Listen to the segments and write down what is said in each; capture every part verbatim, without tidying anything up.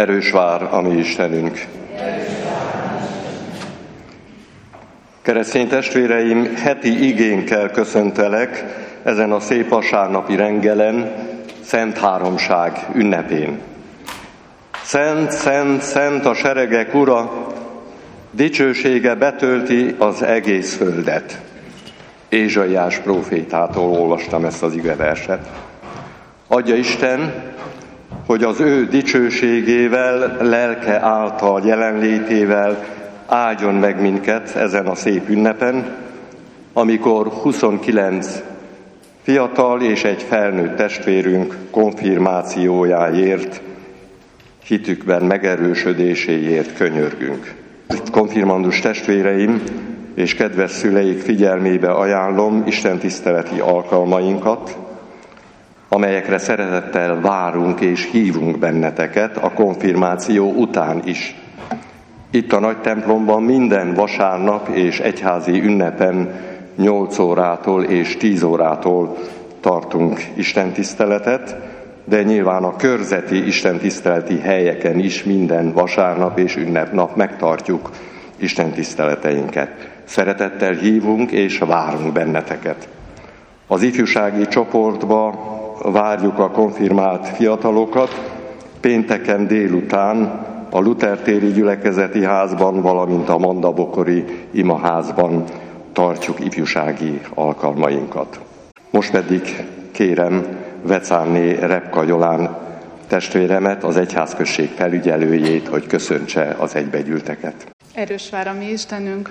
Erős vár a mi Istenünk. Keresztény testvéreim, heti igénkkel köszöntelek ezen a szép vasárnapi rengelen, Szent Háromság ünnepén. Szent, szent, szent a seregek ura, dicsősége betölti az egész földet. Ézsaiás prófétától olvastam ezt az igeverset. Adja Isten, hogy az ő dicsőségével, lelke által jelenlétével áldjon meg minket ezen a szép ünnepen, amikor huszonkilenc fiatal és egy felnőtt testvérünk konfirmációjáért, hitükben megerősödéséért könyörgünk. Konfirmandus testvéreim és kedves szüleik figyelmébe ajánlom istentiszteleti alkalmainkat, amelyekre szeretettel várunk és hívunk benneteket a konfirmáció után is. Itt a nagy templomban minden vasárnap és egyházi ünnepen nyolc órától és tíz órától tartunk istentiszteletet, de nyilván a körzeti istentiszteleti helyeken is minden vasárnap és ünnepnap megtartjuk istentiszteleteinket. Szeretettel hívunk és várunk benneteket. Az ifjúsági csoportba várjuk a konfirmált fiatalokat, pénteken délután a Luther téri gyülekezeti házban, valamint a Mandabokori imaházban tartjuk ifjúsági alkalmainkat. Most pedig kérem Vecánné Repka Jolán testvéremet, az egyházközség felügyelőjét, hogy köszöntse az egybegyűlteket. Erős vár a mi Istenünk!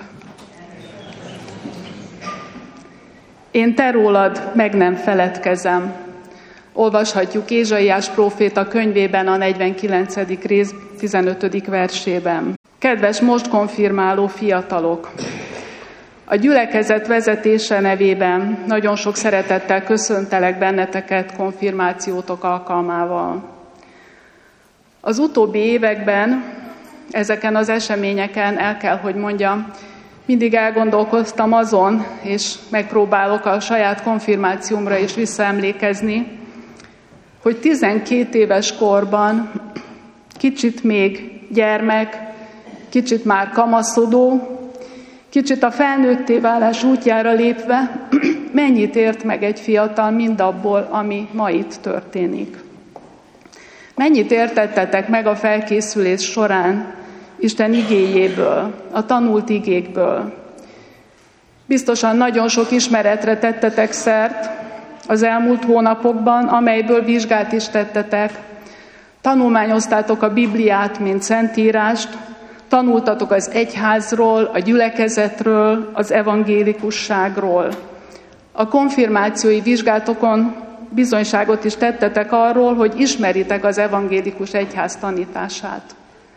Én te rólad meg nem feledkezem. Olvashatjuk Ézsaiás próféta könyvében a negyvenkilencedik rész tizenötödik versében. Kedves most konfirmáló fiatalok! A gyülekezet vezetése nevében nagyon sok szeretettel köszöntelek benneteket konfirmációtok alkalmával. Az utóbbi években ezeken az eseményeken el kell, hogy mondjam, mindig elgondolkoztam azon, és megpróbálok a saját konfirmációmra is visszaemlékezni, hogy tizenkét éves korban, kicsit még gyermek, kicsit már kamaszodó, kicsit a felnőtté válás útjára lépve, mennyit ért meg egy fiatal mindabból, ami ma itt történik. Mennyit értettetek meg a felkészülés során Isten igéjéből, a tanult igékből. Biztosan nagyon sok ismeretre tettetek szert az elmúlt hónapokban, amelyből vizsgát is tettetek. Tanulmányoztátok a Bibliát, mint szentírást, tanultatok az egyházról, a gyülekezetről, az evangélikusságról. A konfirmációi vizsgátokon bizonyságot is tettetek arról, hogy ismeritek az evangélikus egyház tanítását.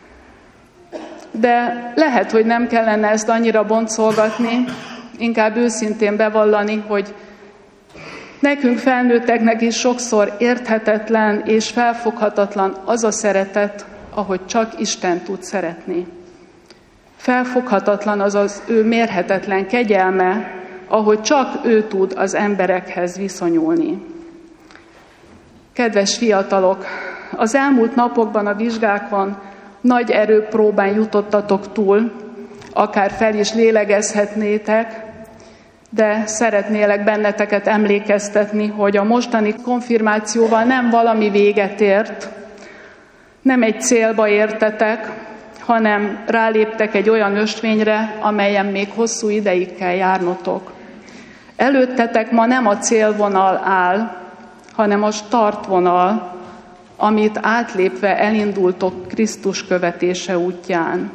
De lehet, hogy nem kellene ezt annyira boncolgatni, inkább őszintén bevallani, hogy nekünk felnőtteknek is sokszor érthetetlen és felfoghatatlan az a szeretet, ahogy csak Isten tud szeretni. Felfoghatatlan az az ő mérhetetlen kegyelme, ahogy csak ő tud az emberekhez viszonyulni. Kedves fiatalok, az elmúlt napokban a vizsgákon nagy erőpróbán jutottatok túl, akár fel is lélegezhetnétek, de szeretnélek benneteket emlékeztetni, hogy a mostani konfirmációval nem valami véget ért, nem egy célba értetek, hanem ráléptek egy olyan ösvényre, amelyen még hosszú ideig kell járnotok. Előttetek ma nem a célvonal áll, hanem a startvonal, amit átlépve elindultok Krisztus követése útján.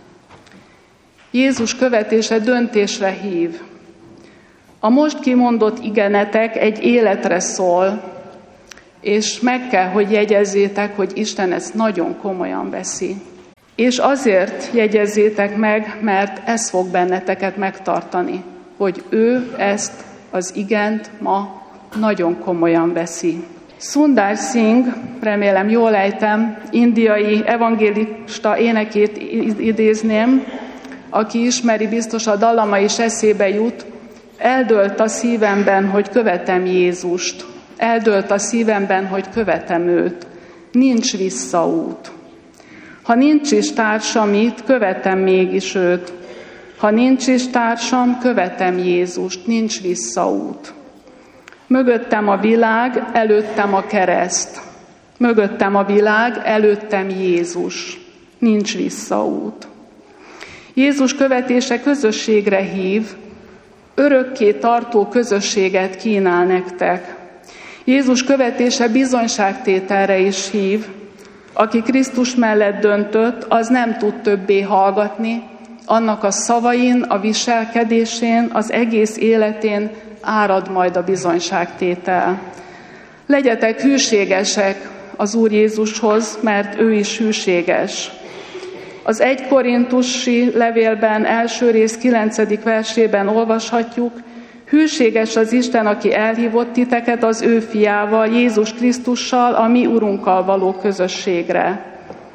Jézus követése döntésre hív. A most kimondott igenetek egy életre szól, és meg kell, hogy jegyezzétek, hogy Isten ezt nagyon komolyan veszi. És azért jegyezzétek meg, mert ez fog benneteket megtartani, hogy ő ezt az igent ma nagyon komolyan veszi. Sundar Singh, remélem jól ejtem, indiai evangélista énekét idézném, aki ismeri, biztos a dallama is eszébe jut, eldőlt a szívemben, hogy követem Jézust. Eldőlt a szívemben, hogy követem őt. Nincs visszaút. Ha nincs is társam itt, követem mégis őt. Ha nincs is társam, követem Jézust, nincs visszaút. Mögöttem a világ, előttem a kereszt. Mögöttem a világ, előttem Jézus, nincs visszaút. Jézus követése közösségre hív, örökké tartó közösséget kínál nektek. Jézus követése bizonyságtételre is hív. Aki Krisztus mellett döntött, az nem tud többé hallgatni, annak a szavain, a viselkedésén, az egész életén árad majd a bizonyságtétel. Legyetek hűségesek az Úr Jézushoz, mert ő is hűséges. Az egy Korintusi levélben első rész kilencedik versében olvashatjuk, hűséges az Isten, aki elhívott titeket az ő fiával, Jézus Krisztussal, a mi Urunkkal való közösségre.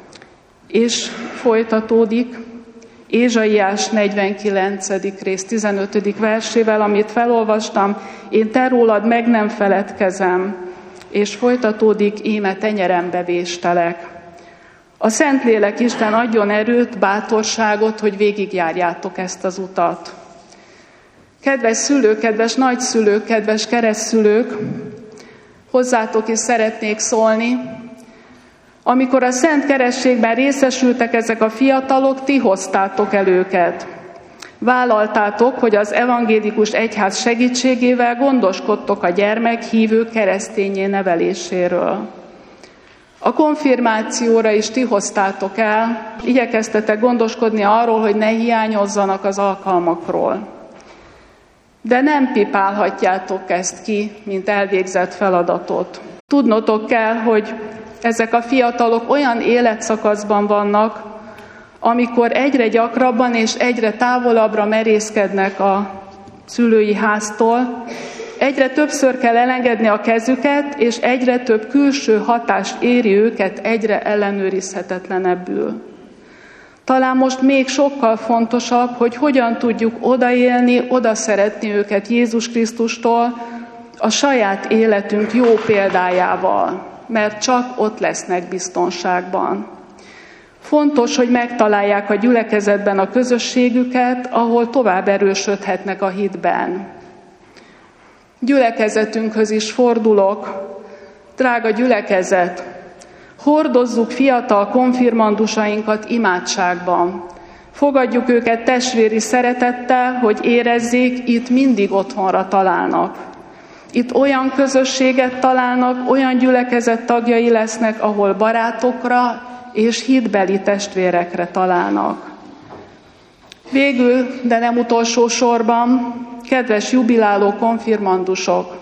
És folytatódik Ézsaiás negyvenkilencedik rész tizenötödik versével, amit felolvastam, én te rólad meg nem feledkezem, és folytatódik, íme tenyerembe véstelek. A Szentlélek Isten adjon erőt, bátorságot, hogy végigjárjátok ezt az utat. Kedves szülők, kedves nagyszülők, kedves keresztszülők, hozzátok is szeretnék szólni. Amikor a Szent Kerességben részesültek ezek a fiatalok, ti hoztátok el őket. Vállaltátok, hogy az evangélikus egyház segítségével gondoskodtok a gyermek hívő keresztényé neveléséről. A konfirmációra is ti hoztátok el, igyekeztetek gondoskodni arról, hogy ne hiányozzanak az alkalmakról. De nem pipálhatjátok ezt ki, mint elvégzett feladatot. Tudnotok kell, hogy ezek a fiatalok olyan életszakaszban vannak, amikor egyre gyakrabban és egyre távolabbra merészkednek a szülői háztól, egyre többször kell elengedni a kezüket, és egyre több külső hatás éri őket egyre ellenőrizhetetlenebbül. Talán most még sokkal fontosabb, hogy hogyan tudjuk odaélni, oda szeretni őket Jézus Krisztustól, a saját életünk jó példájával, mert csak ott lesznek biztonságban. Fontos, hogy megtalálják a gyülekezetben a közösségüket, ahol tovább erősödhetnek a hitben. Gyülekezetünkhöz is fordulok. Drága gyülekezet, hordozzuk fiatal konfirmandusainkat imádságban. Fogadjuk őket testvéri szeretettel, hogy érezzék, itt mindig otthonra találnak. Itt olyan közösséget találnak, olyan gyülekezet tagjai lesznek, ahol barátokra és hitbeli testvérekre találnak. Végül, de nem utolsó sorban, kedves jubiláló konfirmandusok,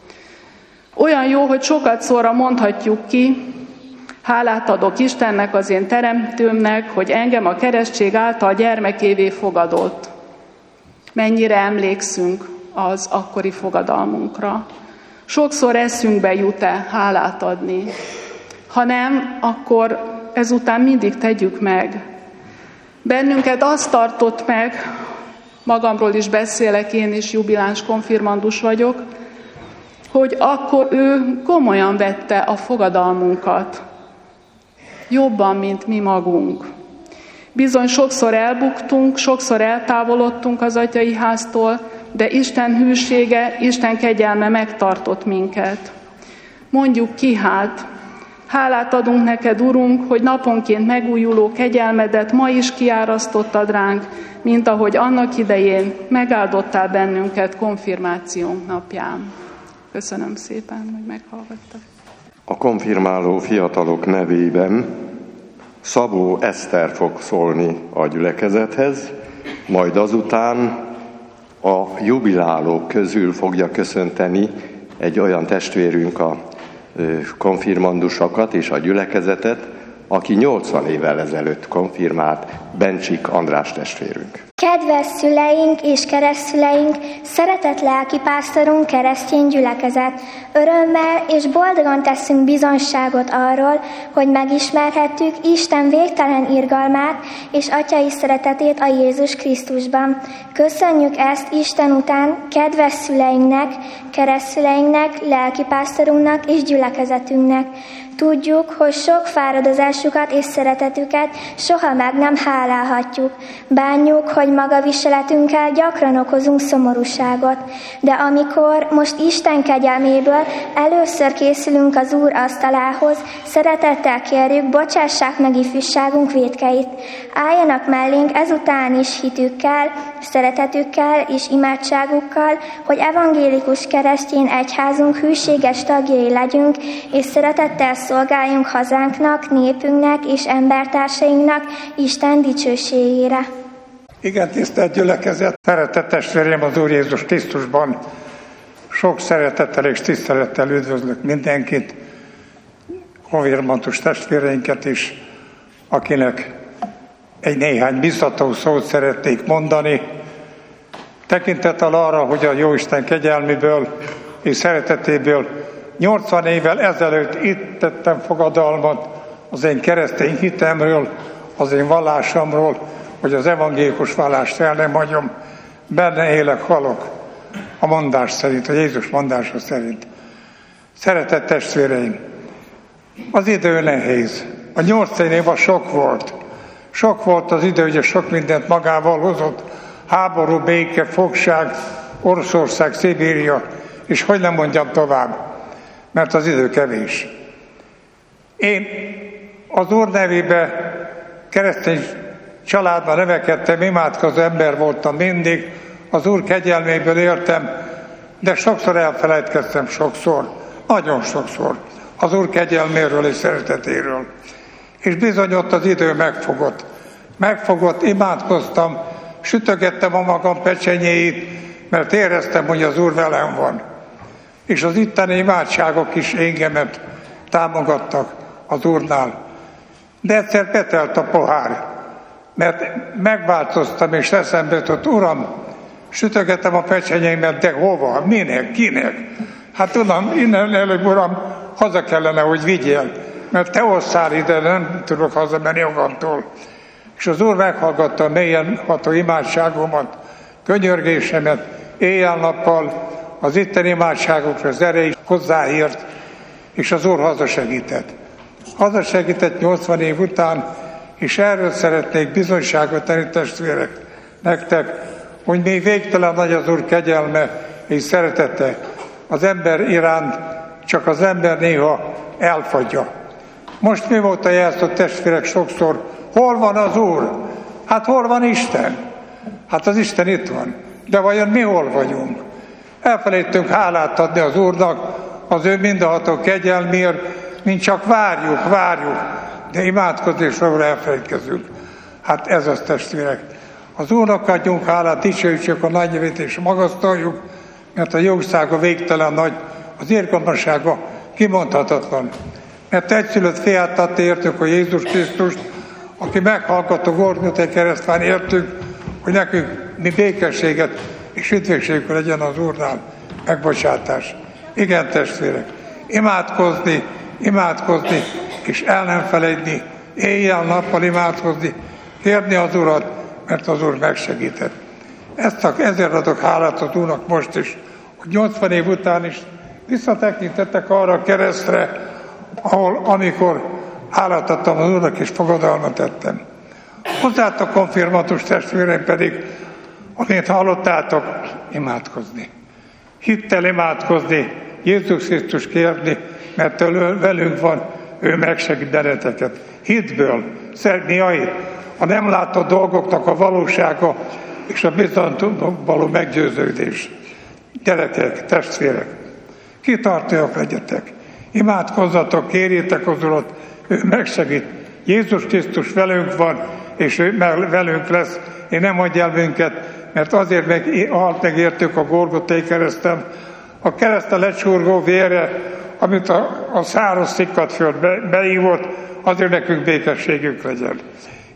olyan jó, hogy sokat szóra mondhatjuk ki, hálát adok Istennek, az én teremtőmnek, hogy engem a keresztség által gyermekévé fogadott. Mennyire emlékszünk az akkori fogadalmunkra. Sokszor eszünkbe jut-e hálát adni. Ha nem, akkor ezután mindig tegyük meg. Bennünket azt tartott meg, magamról is beszélek, én is jubiláns konfirmandus vagyok, hogy akkor ő komolyan vette a fogadalmunkat. Jobban, mint mi magunk. Bizony sokszor elbuktunk, sokszor eltávolodtunk az atyai háztól, de Isten hűsége, Isten kegyelme megtartott minket. Mondjuk ki hát, hálát adunk neked, Urunk, hogy naponként megújuló kegyelmedet ma is kiárasztottad ránk, mint ahogy annak idején megáldottál bennünket konfirmációnk napján. Köszönöm szépen, hogy meghallgattak. A konfirmáló fiatalok nevében Szabó Eszter fog szólni a gyülekezethez, majd azután a jubilálók közül fogja köszönteni egy olyan testvérünk a konfirmandusokat és a gyülekezetet, aki nyolcvan évvel ezelőtt konfirmált, Bencsik András testvérünk. Kedves szüleink és keresztszüleink, szeretett lelkipásztorunk, keresztény gyülekezet, örömmel és boldogan teszünk bizonyságot arról, hogy megismerhettük Isten végtelen irgalmát és atyai szeretetét a Jézus Krisztusban. Köszönjük ezt Isten után kedves szüleinknek, keresztszüleinknek, lelkipásztorunknak és gyülekezetünknek. Tudjuk, hogy sok fáradozásukat és szeretetüket soha meg nem hálálhatjuk. Bánjuk, hogy magaviseletünkkel gyakran okozunk szomorúságot. De amikor most Isten kegyelméből először készülünk az Úr asztalához, szeretettel kérjük, bocsássák meg ifjúságunk vétkeit. Álljanak mellénk ezután is hitükkel, szeretetükkel és imádságukkal, hogy evangélikus keresztény egyházunk hűséges tagjai legyünk, és szeretettel szolgáljunk hazánknak, népünknek és embertársainknak Isten dicsőségére. Igen, tisztelt gyülekezet, szeretett testvéreim az Úr Jézus Krisztusban, sok szeretettel és tisztelettel üdvözlök mindenkit, konfirmantus testvéreinket is, akinek egy néhány biztató szót szeretnék mondani, tekintettel arra, hogy a Jóisten kegyelméből és szeretetéből nyolcvan évvel ezelőtt itt tettem fogadalmat az én keresztény hitemről, az én vallásomról, hogy az evangélikus vallást el nem hagyom, benne élek, halok, a mondás szerint, a Jézus mondása szerint. Szeretett testvéreim, az idő nehéz. A nyolcvan év a sok volt. Sok volt az idő, ugye sok mindent magával hozott. Háború, béke, fogság, Oroszország, Szibéria, és hogy nem mondjam tovább, mert az idő kevés. Én az Úr nevébe keresztény családban növekedtem, imádkozó ember voltam mindig, az Úr kegyelméből éltem, de sokszor elfelejtkeztem, sokszor, nagyon sokszor az Úr kegyelméről és szeretetéről. És bizony ott az idő megfogott. Megfogott, imádkoztam, sütögettem a magam pecsenyéit, mert éreztem, hogy az Úr velem van. És az itteni imádságok is engemet támogattak az Úrnál. De egyszer betelt a pohár, mert megváltoztam, és eszembe jutott, Uram, sütögetem a pecsenyeimet, de hova, minek, kinek? Hát tudom, innen előbb, Uram, haza kellene, hogy vigyél, mert te osszál ide, nem tudok hazamenni magamtól. És az Úr meghallgatta a mélyen ható imádságomat, könyörgésemet, éjjel-nappal, az itten imádságokra az erejét hozzáért, és az Úr hazasegített. Hazasegített nyolcvan év után, és erről szeretnék bizonyságot tenni, testvérek, nektek, hogy még végtelen nagy az Úr kegyelme és szeretete. Az ember iránt csak az ember néha elfagyja. Most mi volt a jelszó, testvérek, sokszor? Hol van az Úr? Hát hol van Isten? Hát az Isten itt van. De vajon mi hol vagyunk? Elfelejtünk hálát adni az Úrnak, az ő mindenható kegyelmért, mint csak várjuk, várjuk, de imádkozásról elfelejtkezünk. Hát ez az, testvérek. Az Úrnak adjunk hálát, dicsőítsük a nagy nevét és magasztaljuk, mert a jószága végtelen nagy, az irgalmassága kimondhatatlan. Mert egyszülött fiát adta értük, hogy Jézus Krisztust, aki meghallgató Golgothai keresztván értünk, hogy nekünk mi békességet és üdvösségük legyen az Úrnál, megbocsátás. Igen, testvérek, imádkozni, imádkozni, és el nem felejteni, éjjel-nappal imádkozni, kérni az Urat, mert az Úr megsegített. Ezt a, ezért adok hálát az Úrnak most is, hogy nyolcvan év után is visszatekintettek arra a keresztre, ahol, amikor hálát adtam az Úrnak, és fogadalmat tettem. Hozzátok, konfirmantus testvéreim, pedig, amint hallottátok, imádkozni. Hittel imádkozni, Jézus Krisztus kérni, mert ő velünk van, ő megsegít benneteket. Hitből, mi a nem látott dolgoknak a valósága és a bizonytalanul való meggyőződés. Gyerekek, testvérek, kitartóak legyetek, imádkozzatok, kérjétek az Urat, ő megsegít. Jézus Krisztus velünk van, és ő velünk lesz, én nem hagyj el minket, mert azért meg, halt megértük a Golgothai kereszten, a kereszten lecsurgó vére, amit a, a száraz szikkat föld be, beívott, azért nekünk békességünk legyen.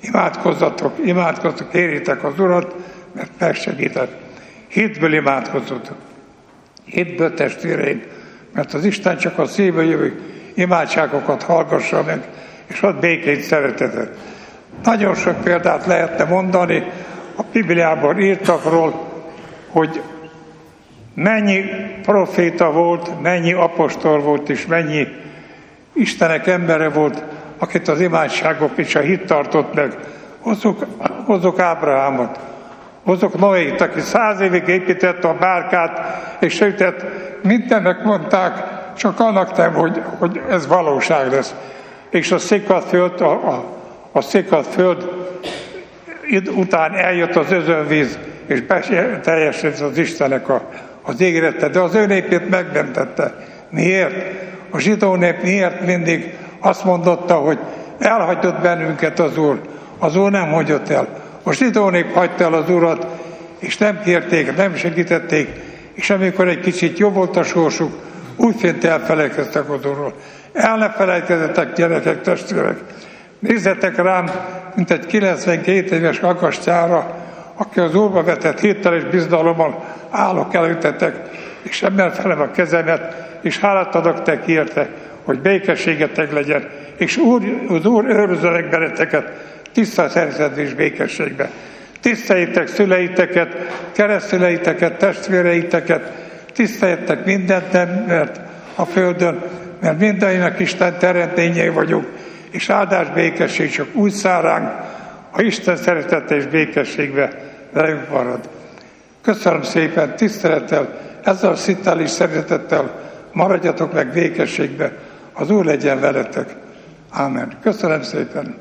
Imádkozzatok, imádkozzatok, kérjétek az Urat, mert megsegített. Hitből imádkozzatok. Hitből, testvéreim, mert az Isten csak a szívből jövő imádságokat hallgassa meg, és ad békét, szeretetet. Nagyon sok példát lehetne mondani, a Bibliában írtakról, hogy mennyi proféta volt, mennyi apostol volt, és mennyi Istenek embere volt, akit az imádságok és a hit tartott meg. Hozzuk, hozzuk Ábrahámot, hozzuk Noét, aki száz évig építette a bárkát, és sütett, mindennek mondták, csak annak nem, hogy, hogy ez valóság lesz. És a szikat föld, a, a, a szikat föld után eljött az özönvíz, és teljesült az Istennek a, az ígérete, de az ő népét megmentette. Miért? A zsidó nép miért mindig azt mondotta, hogy elhagyott bennünket az Úr. Az Úr nem hagyott el. A zsidó nép hagyta el az Urat, és nem kérték, nem segítették, és amikor egy kicsit jobb volt a sorsuk, úgyfént elfelejtkeztek az Úrról. El ne felejtkezzetek, gyerekek, testvérek. Nézzetek rám, mint egy kilencvenkét éves aggastyára, aki az Úrba vetett hittel és bizalommal állok előttetek, és ebben felem a kezemet, és hálát adok tek érte, hogy békességetek legyen, és úr, az Úr őrizzenek benneteket tiszta szeretetbe és békességbe. Tiszteljétek szüleiteket, keresztszüleiteket, testvéreiteket, tiszteljetek mindent mert a földön, mert mindannyinak Isten teremtményei vagyunk, és áldás békesség csak úgy száll ránk, ha Isten szeretete és békességbe velünk marad. Köszönöm szépen, tisztelettel, ezzel a szittel és szeretettel maradjatok meg békességbe. Az Úr legyen veletek. Ámen. Köszönöm szépen.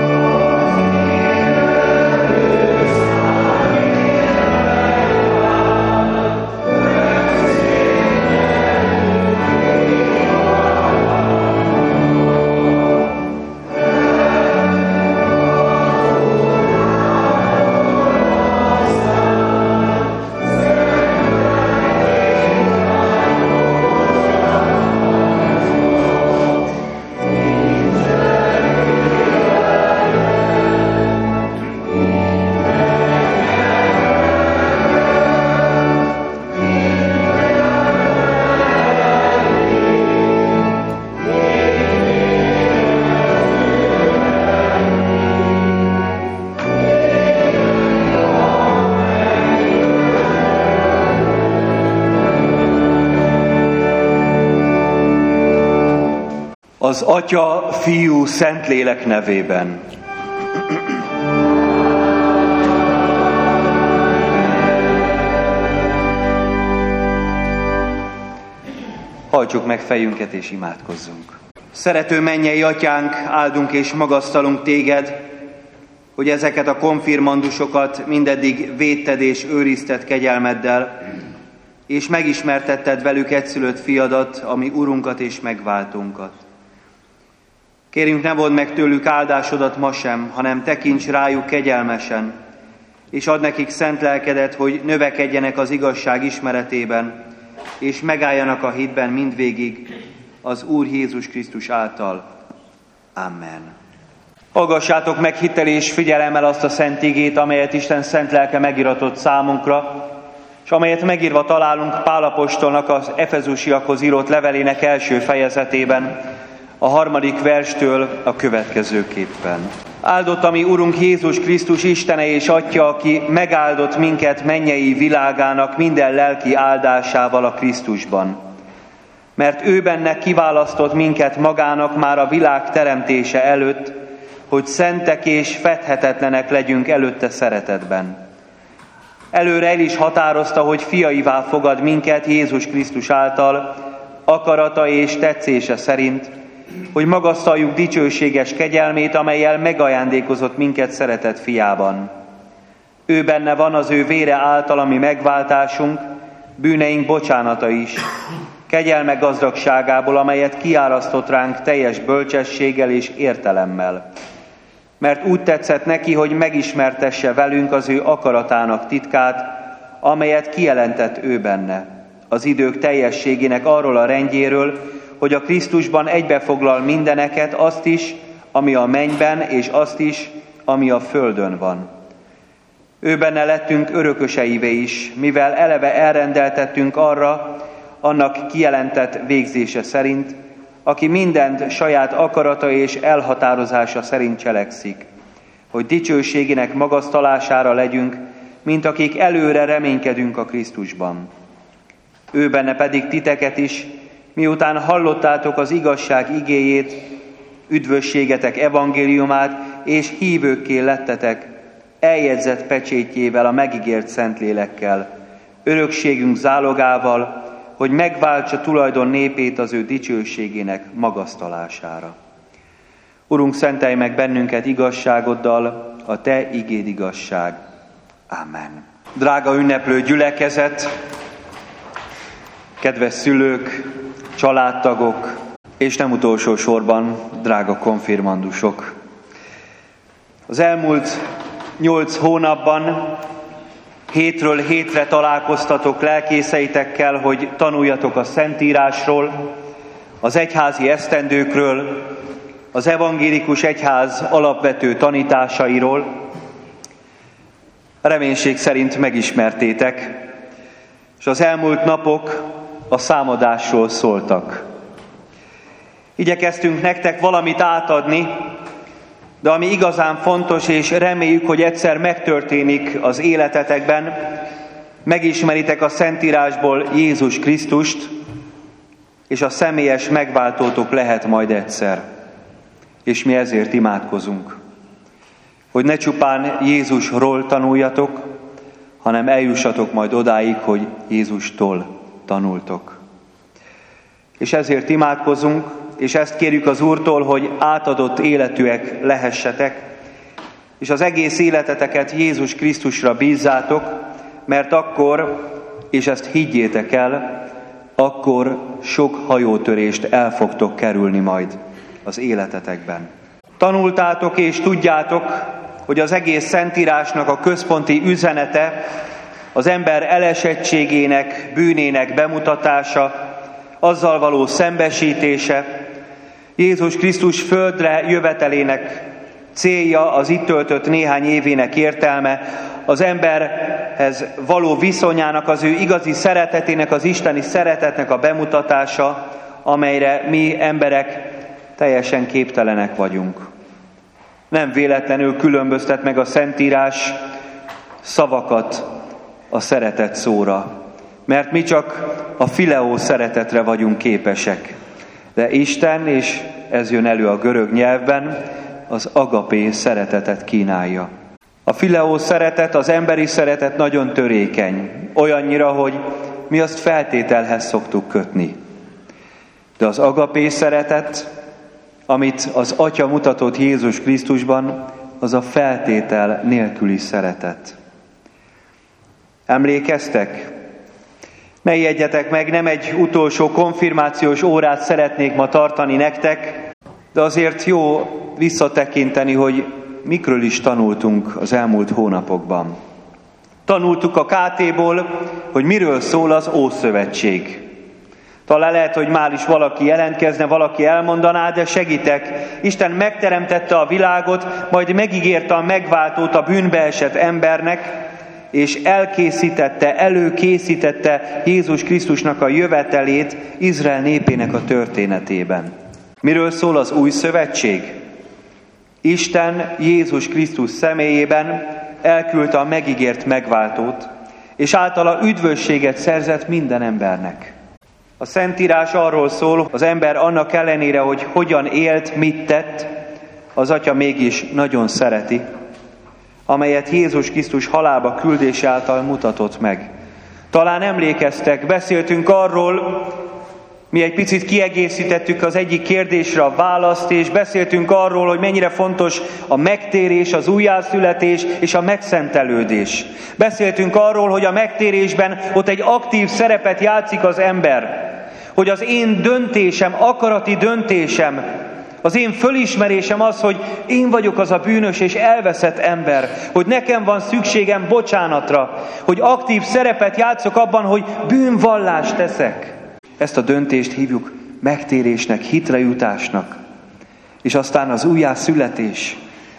Az Atya, Fiú, Szentlélek nevében. Hajtsuk meg fejünket és imádkozzunk. Szerető mennyei Atyánk, áldunk és magasztalunk Téged, hogy ezeket a konfirmandusokat mindeddig védted és őrizted kegyelmeddel, és megismertetted velük egyszülött fiadat, ami Urunkat és megváltunkat. Kérünk, ne vedd meg tőlük áldásodat ma sem, hanem tekints rájuk kegyelmesen, és add nekik szent lelkedet, hogy növekedjenek az igazság ismeretében, és megálljanak a hitben mindvégig az Úr Jézus Krisztus által. Amen. Hallgassátok meg hittel és figyelemmel azt a szent igét, amelyet Isten szent lelke megiratott számunkra, és amelyet megírva találunk Pál apostolnak az Efezusiakhoz írott levelének első fejezetében, a harmadik verstől a következőképpen. Áldott a mi Urunk Jézus Krisztus Istene és Atya, aki megáldott minket mennyei világának minden lelki áldásával a Krisztusban. Mert ő benne kiválasztott minket magának már a világ teremtése előtt, hogy szentek és fedhetetlenek legyünk előtte szeretetben. Előre el is határozta, hogy fiaivá fogad minket Jézus Krisztus által, akarata és tetszése szerint, hogy magasztaljuk dicsőséges kegyelmét, amellyel megajándékozott minket szeretett fiában. Ő benne van az ő vére által, ami megváltásunk, bűneink bocsánata is, kegyelme gazdagságából, amelyet kiárasztott ránk teljes bölcsességgel és értelemmel. Mert úgy tetszett neki, hogy megismertesse velünk az ő akaratának titkát, amelyet kijelentett ő benne, az idők teljességének arról a rendjéről, hogy a Krisztusban egybefoglal mindeneket, azt is, ami a mennyben, és azt is, ami a földön van. Ő benne lettünk örököseivé is, mivel eleve elrendeltettünk arra, annak kijelentett végzése szerint, aki mindent saját akarata és elhatározása szerint cselekszik, hogy dicsőségének magasztalására legyünk, mint akik előre reménykedünk a Krisztusban. Ő benne pedig titeket is, miután hallottátok az igazság igéjét, üdvösségetek evangéliumát, és hívőkké lettetek, eljegyzett pecsétjével, a megígért Szentlélekkel, örökségünk zálogával, hogy megváltsa tulajdon népét az ő dicsőségének magasztalására. Urunk, szentelj meg bennünket igazságoddal, a Te igéd igazság. Amen. Drága ünneplő gyülekezet, kedves szülők, családtagok, és nem utolsó sorban, drága konfirmandusok. Az elmúlt nyolc hónapban hétről hétre találkoztatok lelkészeitekkel, hogy tanuljatok a Szentírásról, az egyházi esztendőkről, az evangélikus egyház alapvető tanításairól. Reménység szerint megismertétek, és az elmúlt napok a számadásról szóltak. Igyekeztünk nektek valamit átadni, de ami igazán fontos, és reméljük, hogy egyszer megtörténik az életetekben, megismeritek a Szentírásból Jézus Krisztust, és a személyes megváltótok lehet majd egyszer. És mi ezért imádkozunk, hogy ne csupán Jézusról tanuljatok, hanem eljussatok majd odáig, hogy Jézustól tanultok. És ezért imádkozunk, és ezt kérjük az Úrtól, hogy átadott életűek lehessetek, és az egész életeteket Jézus Krisztusra bízzátok, mert akkor, és ezt higgyétek el, akkor sok hajótörést el fogtok kerülni majd az életetekben. Tanultátok és tudjátok, hogy az egész Szentírásnak a központi üzenete az ember elesettségének, bűnének bemutatása, azzal való szembesítése, Jézus Krisztus földre jövetelének célja, az itt töltött néhány évének értelme, az emberhez való viszonyának, az ő igazi szeretetének, az isteni szeretetnek a bemutatása, amelyre mi emberek teljesen képtelenek vagyunk. Nem véletlenül különböztet meg a Szentírás szavakat a szeretet szóra, mert mi csak a fileó szeretetre vagyunk képesek. De Isten, és ez jön elő a görög nyelvben, az agapé szeretetet kínálja. A fileó szeretet, az emberi szeretet nagyon törékeny, olyannyira, hogy mi azt feltételhez szoktuk kötni. De az agapé szeretet, amit az Atya mutatott Jézus Krisztusban, az a feltétel nélküli szeretet. Emlékeztek? Ne ijedjetek meg, nem egy utolsó konfirmációs órát szeretnék ma tartani nektek, de azért jó visszatekinteni, hogy mikről is tanultunk az elmúlt hónapokban. Tanultuk a ká té-ból, hogy miről szól az Ószövetség. Talán lehet, hogy már is valaki jelentkezne, valaki elmondaná, de segítek. Isten megteremtette a világot, majd megígérte a megváltót a bűnbe esett embernek, és elkészítette, előkészítette Jézus Krisztusnak a jövetelét Izrael népének a történetében. Miről szól az Új Szövetség? Isten Jézus Krisztus személyében elküldte a megígért megváltót, és általa üdvösséget szerzett minden embernek. A Szentírás arról szól, az ember annak ellenére, hogy hogyan élt, mit tett, az Atya mégis nagyon szereti, amelyet Jézus Krisztus halálba küldése által mutatott meg. Talán emlékeztek, beszéltünk arról, mi egy picit kiegészítettük az egyik kérdésre a választ, és beszéltünk arról, hogy mennyire fontos a megtérés, az újjászületés és a megszentelődés. Beszéltünk arról, hogy a megtérésben ott egy aktív szerepet játszik az ember, hogy az én döntésem, akarati döntésem, az én fölismerésem az, hogy én vagyok az a bűnös és elveszett ember, hogy nekem van szükségem bocsánatra, hogy aktív szerepet játszok abban, hogy bűnvallást teszek. Ezt a döntést hívjuk megtérésnek, hitre jutásnak. És aztán az újjászületés,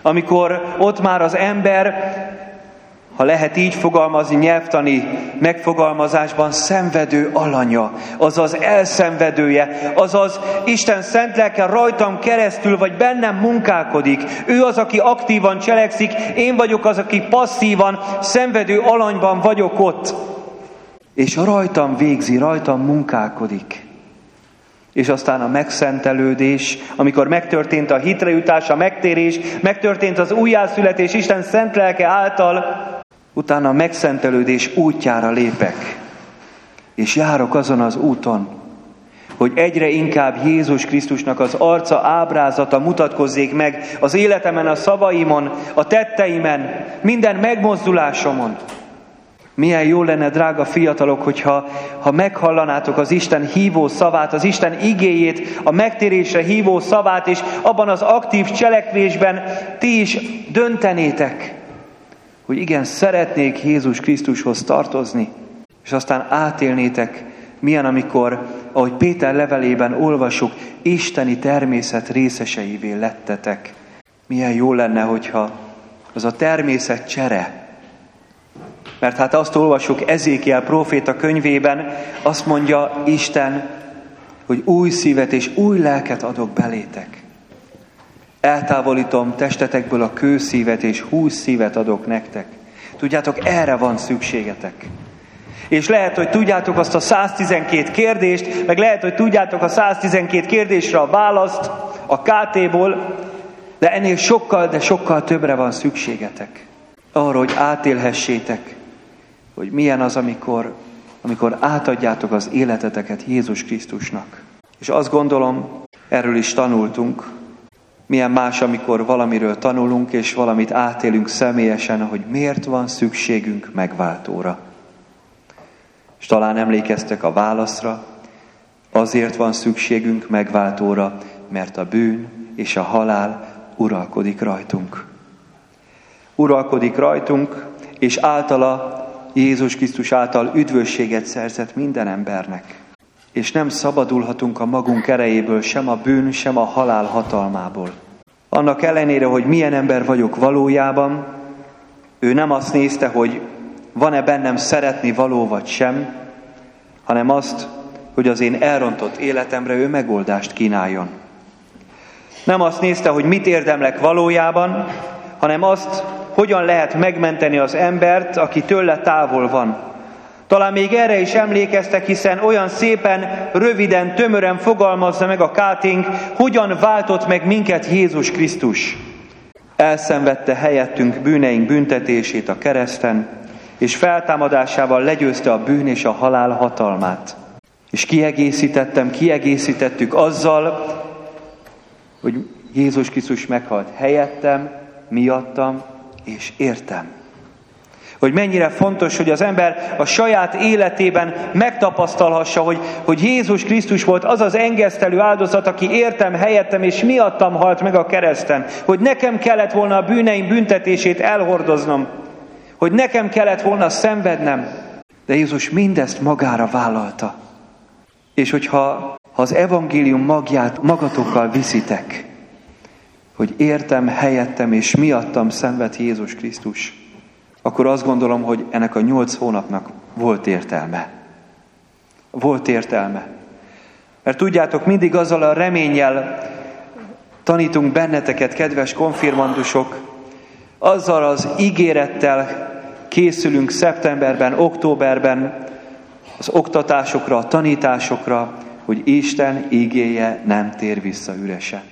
Amikor ott már az ember, ha lehet így fogalmazni nyelvtani megfogalmazásban, szenvedő alanya, azaz elszenvedője, azaz Isten szent lelke rajtam keresztül vagy bennem munkálkodik. Ő az, aki aktívan cselekszik, én vagyok az, aki passzívan, szenvedő alanyban vagyok ott. És rajtam végzi, rajtam munkálkodik. És aztán a megszentelődés, amikor megtörtént a hitrejutás, a megtérés, megtörtént az újjászületés Isten szent lelke által, utána a megszentelődés útjára lépek. És járok azon az úton, hogy egyre inkább Jézus Krisztusnak az arca, ábrázata mutatkozzék meg az életemen, a szavaimon, a tetteimen, minden megmozdulásomon. Milyen jó lenne, drága fiatalok, hogyha ha meghallanátok az Isten hívó szavát, az Isten igéjét, a megtérésre hívó szavát, és abban az aktív cselekvésben ti is döntenétek, hogy igen, szeretnék Jézus Krisztushoz tartozni, és aztán átélnétek, milyen, amikor, ahogy Péter levelében olvasjuk, isteni természet részeseivé lettetek. Milyen jó lenne, hogyha az a természet csere, mert hát azt olvassuk Ezékiel próféta könyvében, azt mondja Isten, hogy új szívet és új lelket adok belétek. Eltávolítom testetekből a kőszívet és hús szívet adok nektek. Tudjátok, erre van szükségetek. És lehet, hogy tudjátok azt a száztizenkét kérdést, meg lehet, hogy tudjátok a száztizenkét kérdésre a választ a ká té-ból, de ennél sokkal, de sokkal többre van szükségetek. Arra, hogy átélhessétek, hogy milyen az, amikor, amikor átadjátok az életeteket Jézus Krisztusnak. És azt gondolom, erről is tanultunk, milyen más, amikor valamiről tanulunk, és valamit átélünk személyesen, hogy miért van szükségünk megváltóra. És talán emlékeztek a válaszra, azért van szükségünk megváltóra, mert a bűn és a halál uralkodik rajtunk. Uralkodik rajtunk, és általa, Jézus Krisztus által üdvösséget szerzett minden embernek. És nem szabadulhatunk a magunk erejéből, sem a bűn, sem a halál hatalmából. Annak ellenére, hogy milyen ember vagyok valójában, ő nem azt nézte, hogy van-e bennem szeretni való vagy sem, hanem azt, hogy az én elrontott életemre ő megoldást kínáljon. Nem azt nézte, hogy mit érdemlek valójában, hanem azt, hogyan lehet megmenteni az embert, aki tőle távol van. Talán még erre is emlékeztek, hiszen olyan szépen, röviden, tömören fogalmazza meg a ká té-nk, hogyan váltott meg minket Jézus Krisztus. Elszenvedte helyettünk bűneink büntetését a kereszten, és feltámadásával legyőzte a bűn és a halál hatalmát. És kiegészítettem, kiegészítettük azzal, hogy Jézus Krisztus meghalt helyettem, miattam és értem. Hogy mennyire fontos, hogy az ember a saját életében megtapasztalhassa, hogy, hogy Jézus Krisztus volt az az engesztelő áldozat, aki értem, helyettem és miattam halt meg a kereszten. Hogy nekem kellett volna a bűneim büntetését elhordoznom. Hogy nekem kellett volna szenvednem. De Jézus mindezt magára vállalta. És hogyha ha az evangélium magját magatokkal viszitek, hogy értem, helyettem és miattam szenved Jézus Krisztus, akkor azt gondolom, hogy ennek a nyolc hónapnak volt értelme. Volt értelme. Mert tudjátok, mindig azzal a reménnyel tanítunk benneteket, kedves konfirmandusok, azzal az ígérettel készülünk szeptemberben, októberben az oktatásokra, a tanításokra, hogy Isten igéje nem tér vissza üresen.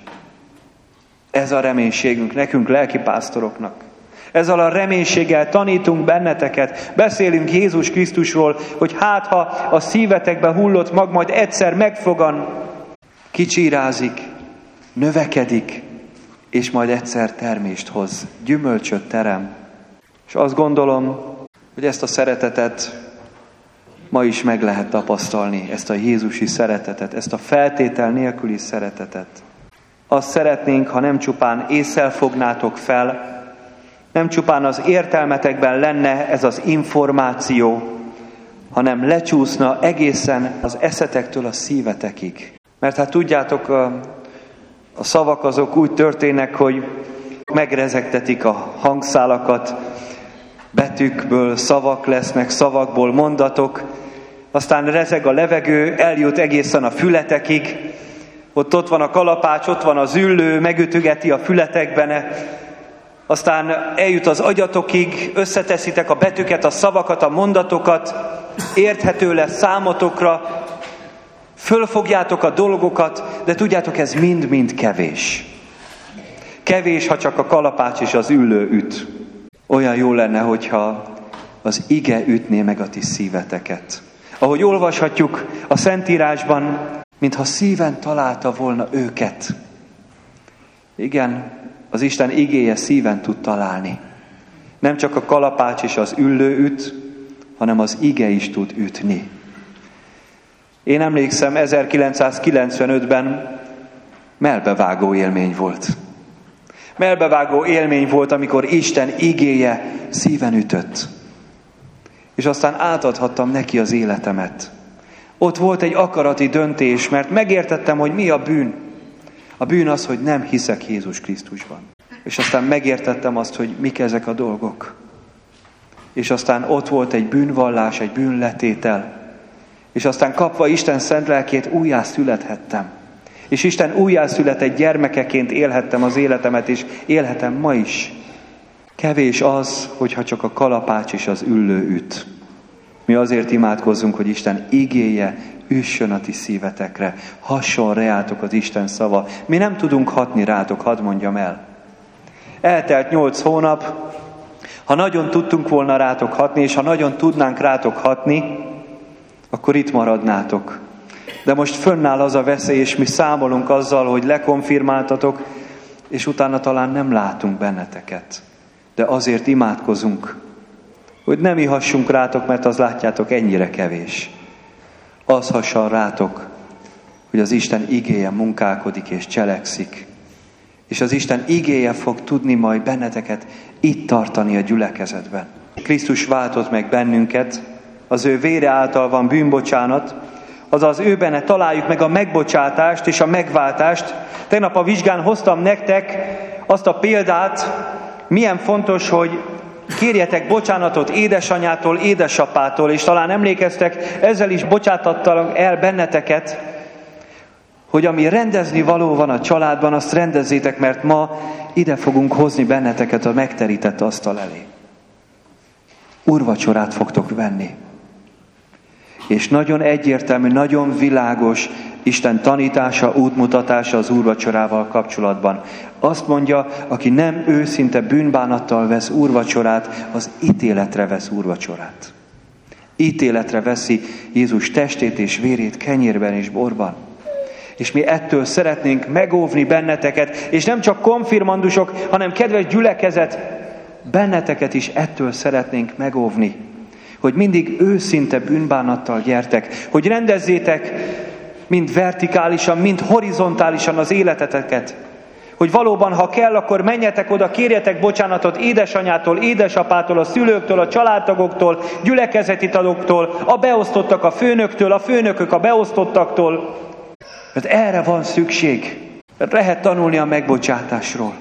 Ez a reménységünk nekünk, lelkipásztoroknak. Ezzel a reménységgel tanítunk benneteket, beszélünk Jézus Krisztusról, hogy hát ha a szívetekbe hullott mag majd egyszer megfogan, kicsírázik, növekedik, és majd egyszer termést hoz, gyümölcsöt terem. És azt gondolom, hogy ezt a szeretetet ma is meg lehet tapasztalni, ezt a Jézusi szeretetet, ezt a feltétel nélküli szeretetet. Azt szeretnénk, ha nem csupán ésszel fognátok fel, nem csupán az értelmetekben lenne ez az információ, hanem lecsúszna egészen az eszetektől a szívetekig. Mert hát tudjátok, a, a szavak azok úgy történnek, hogy megrezegtetik a hangszálakat, betűkből szavak lesznek, szavakból mondatok, aztán rezeg a levegő, eljut egészen a fületekig, ott ott van a kalapács, ott van az üllő, megütögeti a fületekben, aztán eljut az agyatokig, összeteszitek a betűket, a szavakat, a mondatokat, érthető lesz számotokra, fölfogjátok a dolgokat, de tudjátok, ez mind-mind kevés. Kevés, ha csak a kalapács és az üllő üt. Olyan jó lenne, hogyha az ige ütné meg a ti szíveteket. Ahogy olvashatjuk a Szentírásban, mintha szíven találta volna őket. Igen, az Isten igéje szíven tud találni. Nem csak a kalapács és az üllő üt, hanem az ige is tud ütni. Én emlékszem, ezerkilencszázkilencvenötben mellbevágó élmény volt. Mellbevágó élmény volt, amikor Isten igéje szíven ütött. És aztán átadhattam neki az életemet. Ott volt egy akarati döntés, mert megértettem, hogy mi a bűn. A bűn az, hogy nem hiszek Jézus Krisztusban. És aztán megértettem azt, hogy mik ezek a dolgok. És aztán ott volt egy bűnvallás, egy bűnletétel. És aztán kapva Isten szent lelkét újjá születhettem. És Isten újjászületett gyermekeként élhettem az életemet, és élhetem ma is. Kevés az, hogyha csak a kalapács és az üllő üt. Mi azért imádkozzunk, hogy Isten igéje üssön a ti szívetekre, hasson reátok az Isten szava. Mi nem tudunk hatni rátok, hadd mondjam el. Eltelt nyolc hónap, ha nagyon tudtunk volna rátok hatni, és ha nagyon tudnánk rátok hatni, akkor itt maradnátok. De most fönnáll az a veszély, és mi számolunk azzal, hogy lekonfirmáltatok, és utána talán nem látunk benneteket. De azért imádkozunk, hogy nem ihassunk rátok, mert az látjátok ennyire kevés. Az hasson rátok, hogy az Isten igéje munkálkodik és cselekszik. És az Isten igéje fog tudni majd benneteket itt tartani a gyülekezetben. Krisztus váltott meg bennünket, az ő vére által van bűnbocsánat, azaz ő benne találjuk meg a megbocsátást és a megváltást. Tegnap a vizsgán hoztam nektek azt a példát, milyen fontos, hogy kérjetek bocsánatot édesanyától, édesapától, és talán emlékeztek, ezzel is bocsátattalak el benneteket, hogy ami rendezni való van a családban, azt rendezzétek, mert ma ide fogunk hozni benneteket a megterített asztal elé. Úrvacsorát fogtok venni. És nagyon egyértelmű, nagyon világos Isten tanítása, útmutatása az úrvacsorával kapcsolatban. Azt mondja, aki nem őszinte bűnbánattal vesz úrvacsorát, az ítéletre vesz úrvacsorát. Ítéletre veszi Jézus testét és vérét kenyérben és borban. És mi ettől szeretnénk megóvni benneteket, és nem csak konfirmandusok, hanem kedves gyülekezet, benneteket is ettől szeretnénk megóvni. Hogy mindig őszinte bűnbánattal gyertek, hogy rendezzétek mind vertikálisan, mind horizontálisan az életeteket. Hogy valóban, ha kell, akkor menjetek oda, kérjetek bocsánatot édesanyától, édesapától, a szülőktől, a családtagoktól, gyülekezeti tagoktól, a beosztottak a főnöktől, a főnökök a beosztottaktól. Mert erre van szükség. Mert lehet tanulni a megbocsátásról.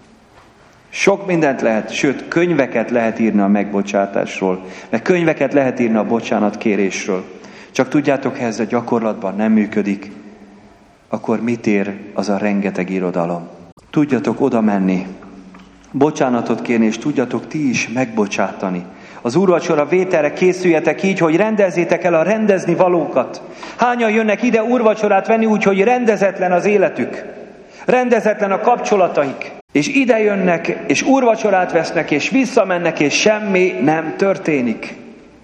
Sok mindent lehet, sőt, könyveket lehet írni a megbocsátásról, meg könyveket lehet írni a bocsánatkérésről. Csak tudjátok, ha ez a gyakorlatban nem működik, akkor mit ér az a rengeteg irodalom? Tudjatok oda menni, bocsánatot kérni, és tudjatok ti is megbocsátani. Az úrvacsora vételre készüljetek így, hogy rendezzétek el a rendezni valókat. Hányan jönnek ide úrvacsorát venni úgy, hogy rendezetlen az életük, rendezetlen a kapcsolataik. És ide jönnek, és úrvacsorát vesznek, és visszamennek, és semmi nem történik.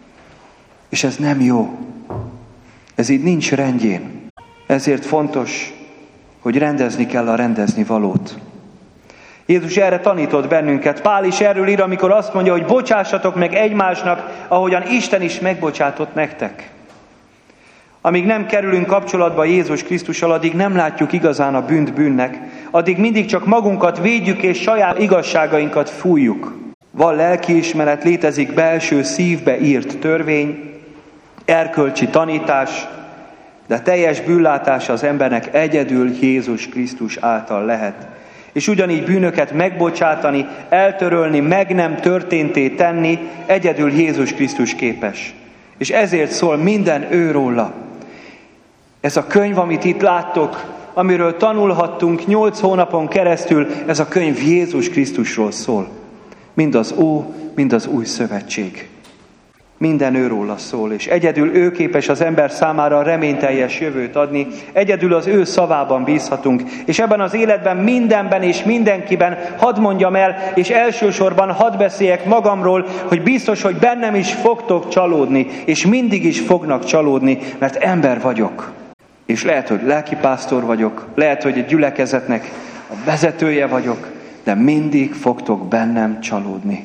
És ez nem jó. Ez így nincs rendjén. Ezért fontos, hogy rendezni kell a rendezni valót. Jézus erre tanított bennünket. Pál is erről ír, amikor azt mondja, hogy bocsássatok meg egymásnak, ahogyan Isten is megbocsátott nektek. Amíg nem kerülünk kapcsolatba Jézus Krisztussal, addig nem látjuk igazán a bűnt bűnnek, addig mindig csak magunkat védjük és saját igazságainkat fújjuk. Van lelkiismeret, létezik belső szívbe írt törvény, erkölcsi tanítás, de teljes bűnlátása az embernek egyedül Jézus Krisztus által lehet. És ugyanígy bűnöket megbocsátani, eltörölni, meg nem történté tenni, egyedül Jézus Krisztus képes. És ezért szól minden őróla. Ez a könyv, amit itt láttok, amiről tanulhattunk nyolc hónapon keresztül, ez a könyv Jézus Krisztusról szól. Mind az Ó, mind az Új Szövetség. Minden őróla szól, és egyedül ő képes az ember számára reményteljes jövőt adni, egyedül az ő szavában bízhatunk, és ebben az életben mindenben és mindenkiben hadd mondjam el, és elsősorban hadd beszéljek magamról, hogy biztos, hogy bennem is fogtok csalódni, és mindig is fognak csalódni, mert ember vagyok. És lehet, hogy lelkipásztor vagyok, lehet, hogy egy gyülekezetnek a vezetője vagyok, de mindig fogtok bennem csalódni.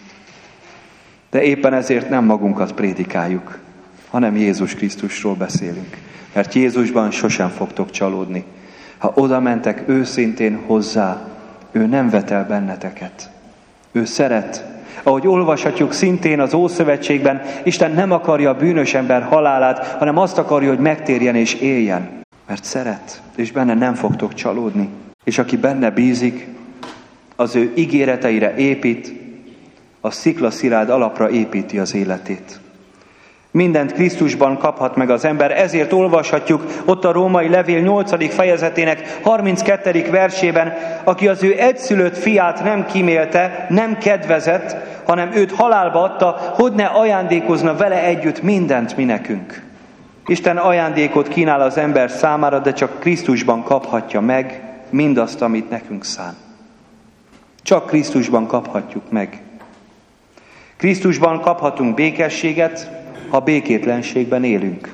De éppen ezért nem magunkat prédikáljuk, hanem Jézus Krisztusról beszélünk. Mert Jézusban sosem fogtok csalódni. Ha oda mentek őszintén hozzá, ő nem vet el benneteket. Ő szeret. Ahogy olvashatjuk szintén az Ószövetségben, Isten nem akarja a bűnös ember halálát, hanem azt akarja, hogy megtérjen és éljen. Mert szeret, és benne nem fogtok csalódni. És aki benne bízik, az ő ígéreteire épít, a sziklaszilárd alapra építi az életét. Mindent Krisztusban kaphat meg az ember, ezért olvashatjuk ott a római levél nyolcadik fejezetének harminckettedik versében, aki az ő egyszülött fiát nem kímélte, nem kedvezett, hanem őt halálba adta, hogy ne ajándékozna vele együtt mindent mi nekünk. Isten ajándékot kínál az ember számára, de csak Krisztusban kaphatja meg mindazt, amit nekünk szán. Csak Krisztusban kaphatjuk meg. Krisztusban kaphatunk békességet, ha békétlenségben élünk.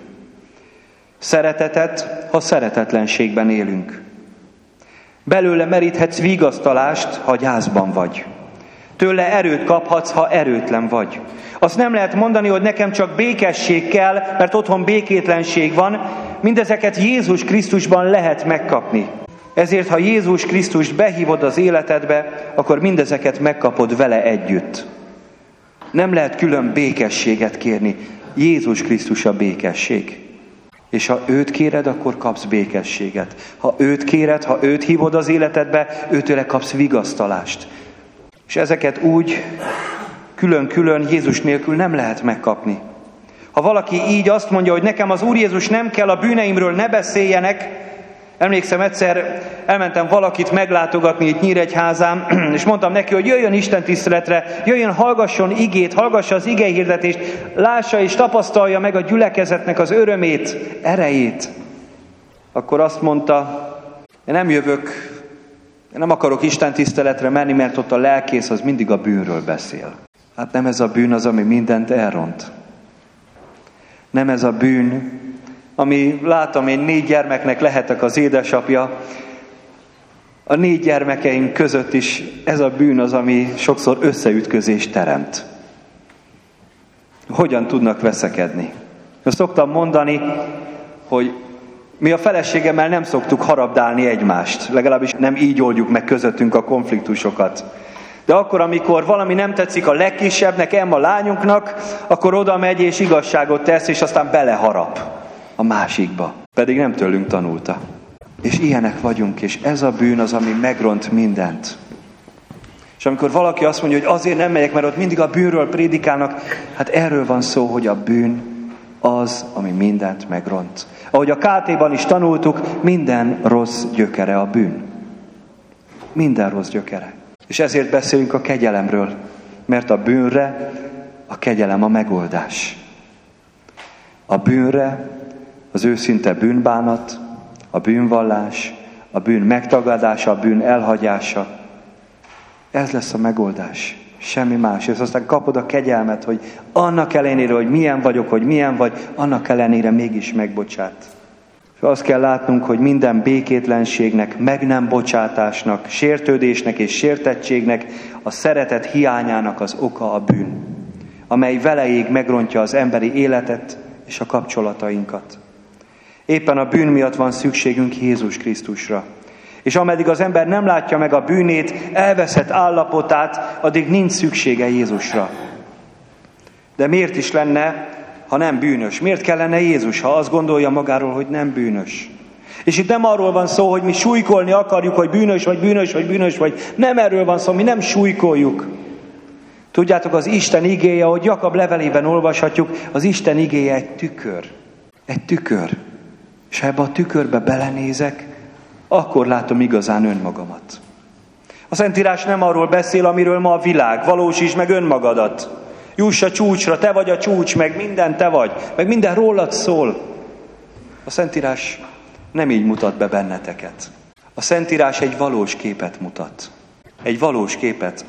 Szeretetet, ha szeretetlenségben élünk. Belőle meríthetsz vigasztalást, ha gyászban vagy. Tőle erőt kaphatsz, ha erőtlen vagy. Azt nem lehet mondani, hogy nekem csak békesség kell, mert otthon békétlenség van. Mindezeket Jézus Krisztusban lehet megkapni. Ezért, ha Jézus Krisztust behívod az életedbe, akkor mindezeket megkapod vele együtt. Nem lehet külön békességet kérni. Jézus Krisztus a békesség. És ha őt kéred, akkor kapsz békességet. Ha őt kéred, ha őt hívod az életedbe, őtőle kapsz vigasztalást. És ezeket úgy külön-külön Jézus nélkül nem lehet megkapni. Ha valaki így azt mondja, hogy nekem az Úr Jézus nem kell, a bűneimről ne beszéljenek. Emlékszem, egyszer elmentem valakit meglátogatni itt Nyíregyházán, és mondtam neki, hogy jöjjön Isten tiszteletre, jöjjön, hallgasson igét, hallgassa az igehirdetést, lássa és tapasztalja meg a gyülekezetnek az örömét, erejét. Akkor azt mondta, én nem jövök, én nem akarok Isten tiszteletre menni, mert ott a lelkész az mindig a bűnről beszél. Hát nem ez a bűn az, ami mindent elront. Nem ez a bűn, ami látom, én négy gyermeknek lehetek az édesapja, a négy gyermekeink között is ez a bűn az, ami sokszor összeütközést teremt. Hogyan tudnak veszekedni? Azt szoktam mondani, hogy mi a feleségemmel nem szoktuk harabdálni egymást, legalábbis nem így oldjuk meg közöttünk a konfliktusokat. De akkor, amikor valami nem tetszik a legkisebbnek, Emma lányunknak, akkor oda megy és igazságot tesz, és aztán beleharap a másikba. Pedig nem tőlünk tanulta. És ilyenek vagyunk, és ez a bűn az, ami megront mindent. És amikor valaki azt mondja, hogy azért nem megyek, mert ott mindig a bűnről prédikálnak, hát erről van szó, hogy a bűn az, ami mindent megront. Ahogy a ká té-ban is tanultuk, minden rossz gyökere a bűn. Minden rossz gyökere. És ezért beszélünk a kegyelemről, mert a bűnre a kegyelem a megoldás. A bűnre az őszinte bűnbánat, a bűnvallás, a bűn megtagadása, a bűn elhagyása. Ez lesz a megoldás. Semmi más. És aztán kapod a kegyelmet, hogy annak ellenére, hogy milyen vagyok, hogy milyen vagy, annak ellenére mégis megbocsát. És azt kell látnunk, hogy minden békétlenségnek, meg nem bocsátásnak, sértődésnek és sértettségnek, a szeretet hiányának az oka a bűn, amely veleig megrontja az emberi életet és a kapcsolatainkat. Éppen a bűn miatt van szükségünk Jézus Krisztusra. És ameddig az ember nem látja meg a bűnét, elveszett állapotát, addig nincs szüksége Jézusra. De miért is lenne, ha nem bűnös? Miért kellene Jézus, ha azt gondolja magáról, hogy nem bűnös? És itt nem arról van szó, hogy mi súlykolni akarjuk, hogy bűnös vagy, bűnös vagy, bűnös vagy. Nem erről van szó, mi nem súlykoljuk. Tudjátok, az Isten igéje, ahogy Jakab levelében olvashatjuk, az Isten igéje egy tükör. Egy tükör. És ha ebbe a tükörbe belenézek, akkor látom igazán önmagamat. A Szentírás nem arról beszél, amiről ma a világ. Valósítsd meg önmagadat. Juss a csúcsra, te vagy a csúcs, meg minden te vagy, meg minden rólad szól. A Szentírás nem így mutat be benneteket. A Szentírás egy valós képet mutat. Egy valós képet.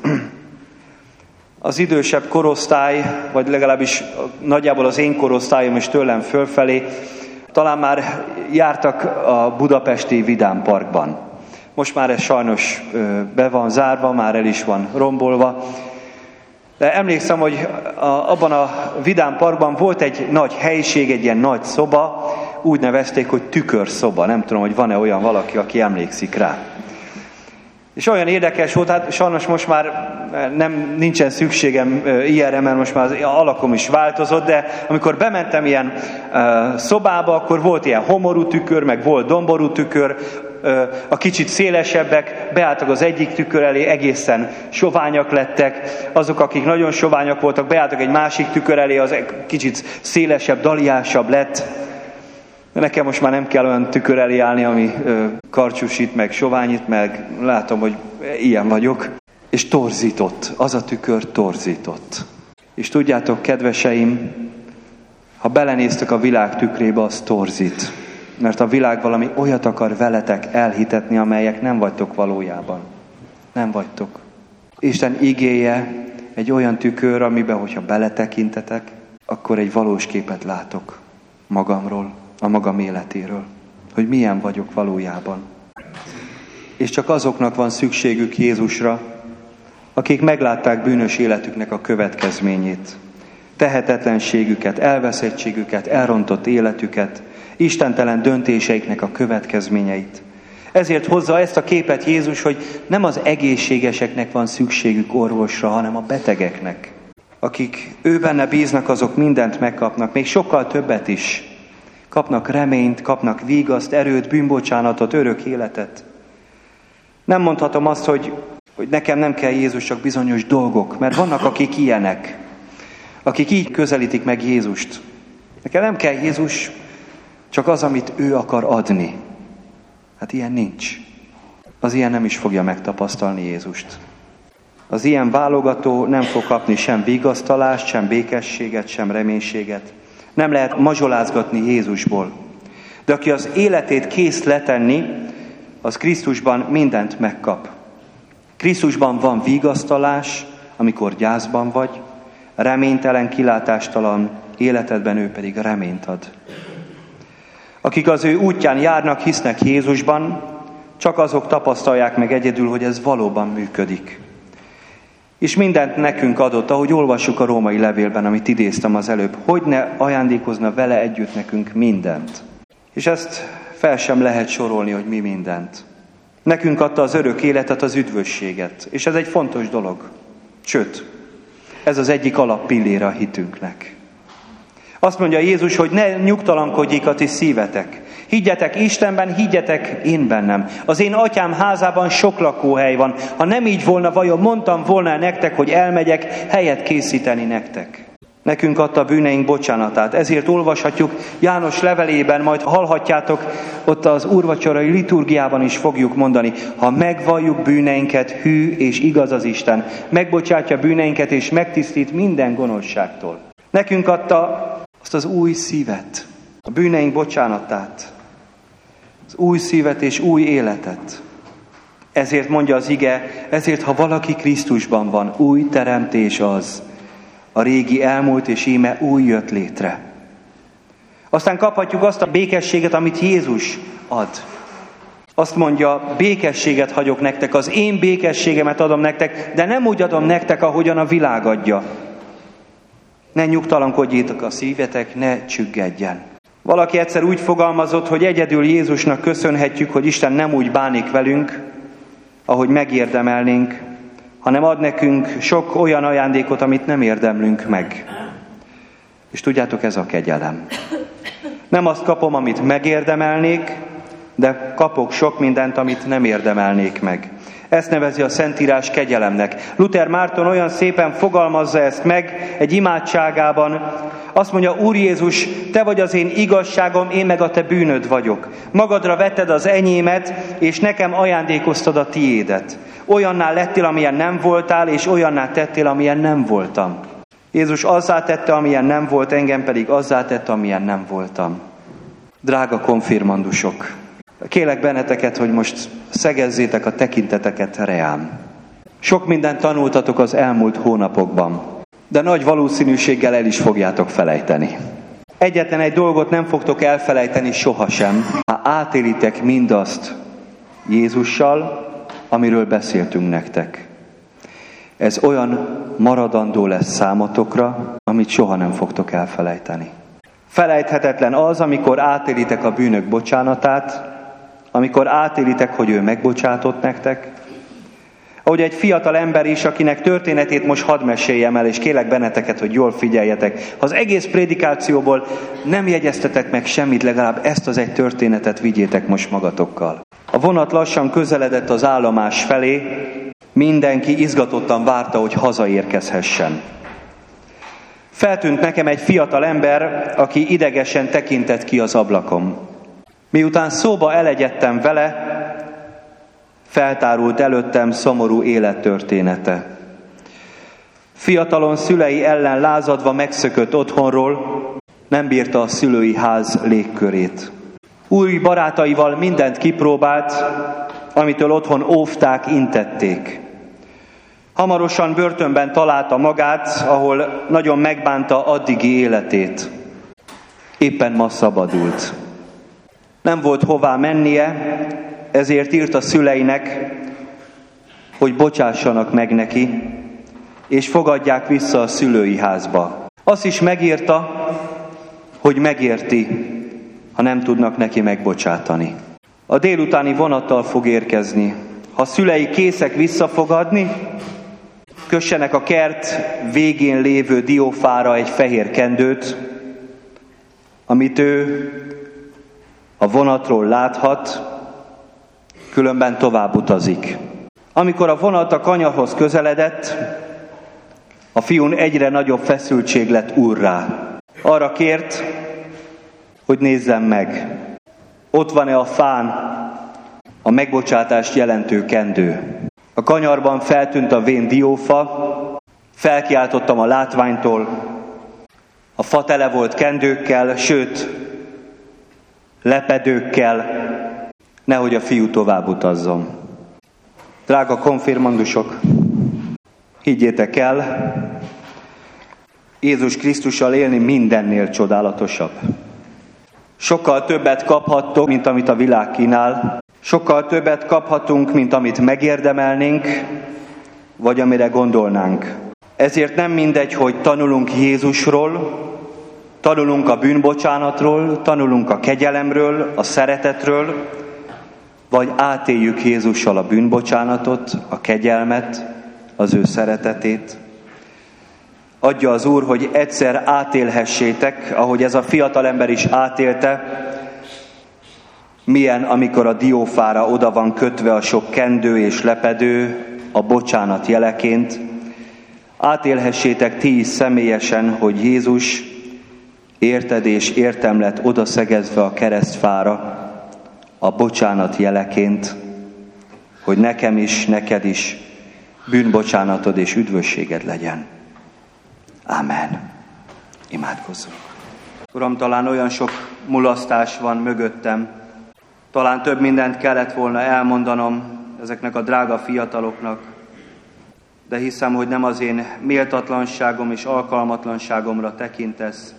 Az idősebb korosztály, vagy legalábbis nagyjából az én korosztályom és tőlem fölfelé, talán már jártak a budapesti Vidám Parkban. Most már ez sajnos be van zárva, már el is van rombolva. De emlékszem, hogy a, abban a Vidám Parkban volt egy nagy helység, egy ilyen nagy szoba, úgy nevezték, hogy tükörszoba. Nem tudom, hogy van-e olyan valaki, aki emlékszik rá. És olyan érdekes volt, hát sajnos most már nem, nincsen szükségem ilyenre, mert most már az alakom is változott, de amikor bementem ilyen uh, szobába, akkor volt ilyen homorú tükör, meg volt domború tükör, uh, a kicsit szélesebbek beálltak az egyik tükör elé, egészen soványak lettek, azok, akik nagyon soványak voltak, beálltak egy másik tükör elé, az kicsit szélesebb, daliásabb lett. De nekem most már nem kell olyan tükör elé állni, ami ö, karcsúsít, meg soványít, meg látom, hogy ilyen vagyok. És torzított, az a tükör torzított. És tudjátok, kedveseim, ha belenéztek a világ tükrébe, az torzít. Mert a világ valami olyat akar veletek elhitetni, amelyek nem vagytok valójában. Nem vagytok. Isten igéje egy olyan tükör, amiben, hogyha beletekintetek, akkor egy valós képet látok magamról, a magam életéről, hogy milyen vagyok valójában. És csak azoknak van szükségük Jézusra, akik meglátták bűnös életüknek a következményét, tehetetlenségüket, elveszettségüket, elrontott életüket, istentelen döntéseiknek a következményeit. Ezért hozza ezt a képet Jézus, hogy nem az egészségeseknek van szükségük orvosra, hanem a betegeknek. Akik ő benne bíznak, azok mindent megkapnak, még sokkal többet is. Kapnak reményt, kapnak vígaszt, erőt, bűnbocsánatot, örök életet. Nem mondhatom azt, hogy, hogy nekem nem kell Jézus, csak bizonyos dolgok, mert vannak, akik ilyenek, akik így közelítik meg Jézust. Nekem nem kell Jézus, csak az, amit ő akar adni. Hát ilyen nincs. Az ilyen nem is fogja megtapasztalni Jézust. Az ilyen válogató nem fog kapni sem vigasztalást, sem békességet, sem reménységet. Nem lehet mazsolázgatni Jézusból. De aki az életét kész letenni, az Krisztusban mindent megkap. Krisztusban van vigasztalás, amikor gyászban vagy, reménytelen, kilátástalan életedben ő pedig reményt ad. Akik az ő útján járnak, hisznek Jézusban, csak azok tapasztalják meg egyedül, hogy ez valóban működik. És mindent nekünk adott, ahogy olvassuk a római levélben, amit idéztem az előbb, hogy ne ajándékozna vele együtt nekünk mindent. És ezt fel sem lehet sorolni, hogy mi mindent. Nekünk adta az örök életet, az üdvösséget, és ez egy fontos dolog. Sőt, ez az egyik alappillére a hitünknek. Azt mondja Jézus, hogy ne nyugtalankodjék a ti szívetek. Higgyetek Istenben, higgyetek én bennem. Az én atyám házában sok lakóhely van. Ha nem így volna, vajon mondtam volna nektek, hogy elmegyek helyet készíteni nektek. Nekünk adta bűneink bocsánatát. Ezért olvashatjuk János levelében, majd hallhatjátok, ott az úrvacsorai liturgiában is fogjuk mondani. Ha megvalljuk bűneinket, hű és igaz az Isten, megbocsátja bűneinket és megtisztít minden gonoszságtól. Nekünk adta azt az új szívet, a bűneink bocsánatát, az új szívet és új életet. Ezért mondja az ige, ezért ha valaki Krisztusban van, új teremtés az, a régi elmúlt és íme új jött létre. Aztán kaphatjuk azt a békességet, amit Jézus ad. Azt mondja, békességet hagyok nektek, az én békességemet adom nektek, de nem úgy adom nektek, ahogyan a világ adja. Ne nyugtalankodjétok a szívetek, ne csüggedjen. Valaki egyszer úgy fogalmazott, hogy egyedül Jézusnak köszönhetjük, hogy Isten nem úgy bánik velünk, ahogy megérdemelnénk, hanem ad nekünk sok olyan ajándékot, amit nem érdemlünk meg. És tudjátok, ez a kegyelem. Nem azt kapom, amit megérdemelnék, de kapok sok mindent, amit nem érdemelnék meg. Ezt nevezi a Szentírás kegyelemnek. Luther Márton olyan szépen fogalmazza ezt meg egy imádságában. Azt mondja, Úr Jézus, Te vagy az én igazságom, én meg a Te bűnöd vagyok. Magadra vetted az enyémet, és nekem ajándékoztad a tiédet. Olyanná lettél, amilyen nem voltál, és olyanná tettél, amilyen nem voltam. Jézus azzá tette, amilyen nem volt, engem pedig azzá tette, amilyen nem voltam. Drága konfirmandusok, kérlek benneteket, hogy most szegezzétek a tekinteteket reám. Sok mindent tanultatok az elmúlt hónapokban, de nagy valószínűséggel el is fogjátok felejteni. Egyetlen egy dolgot nem fogtok elfelejteni sohasem, ha átélitek mindazt Jézussal, amiről beszéltünk nektek. Ez olyan maradandó lesz számotokra, amit soha nem fogtok elfelejteni. Felejthetetlen az, amikor átélitek a bűnök bocsánatát, amikor átélitek, hogy ő megbocsátott nektek. Ahogy egy fiatal ember is, akinek történetét most hadd meséljem el, és kérlek benneteket, hogy jól figyeljetek. Ha az egész prédikációból nem jegyeztetek meg semmit, legalább ezt az egy történetet vigyétek most magatokkal. A vonat lassan közeledett az állomás felé, mindenki izgatottan várta, hogy hazaérkezhessen. Feltűnt nekem egy fiatal ember, aki idegesen tekintett ki az ablakon. Miután szóba elegyedtem vele, feltárult előttem szomorú élettörténete. Fiatalon szülei ellen lázadva megszökött otthonról, nem bírta a szülői ház légkörét. Új barátaival mindent kipróbált, amitől otthon óvták, intették. Hamarosan börtönben találta magát, ahol nagyon megbánta addigi életét. Éppen ma szabadult. Nem volt hová mennie, ezért írt a szüleinek, hogy bocsássanak meg neki, és fogadják vissza a szülői házba. Azt is megírta, hogy megérti, ha nem tudnak neki megbocsátani. A délutáni vonattal fog érkezni. Ha szülei készek visszafogadni, kössenek a kert végén lévő diófára egy fehér kendőt, amit ő a vonatról láthat, különben tovább utazik. Amikor a vonat a kanyarhoz közeledett, a fiún egyre nagyobb feszültség lett úrrá. Arra kért, hogy nézzem meg, ott van-e a fán a megbocsátást jelentő kendő. A kanyarban feltűnt a vén diófa, felkiáltottam a látványtól, a fa tele volt kendőkkel, sőt, lepedőkkel, nehogy a fiú tovább utazzon. Drága konfirmandusok, higgyétek el, Jézus Krisztussal élni mindennél csodálatosabb. Sokkal többet kaphattok, mint amit a világ kínál. Sokkal többet kaphatunk, mint amit megérdemelnénk, vagy amire gondolnánk. Ezért nem mindegy, hogy tanulunk Jézusról, tanulunk a bűnbocsánatról, tanulunk a kegyelemről, a szeretetről, vagy átéljük Jézussal a bűnbocsánatot, a kegyelmet, az ő szeretetét. Adja az Úr, hogy egyszer átélhessétek, ahogy ez a fiatalember is átélte, milyen, amikor a diófára oda van kötve a sok kendő és lepedő a bocsánat jeleként. Átélhessétek ti is személyesen, hogy Jézus érted és értem lett oda szegezve a keresztfára a bocsánat jeleként, hogy nekem is, neked is bűnbocsánatod és üdvösséged legyen. Ámen. Imádkozzunk. Uram, talán olyan sok mulasztás van mögöttem, talán több mindent kellett volna elmondanom ezeknek a drága fiataloknak, de hiszem, hogy nem az én méltatlanságom és alkalmatlanságomra tekintesz,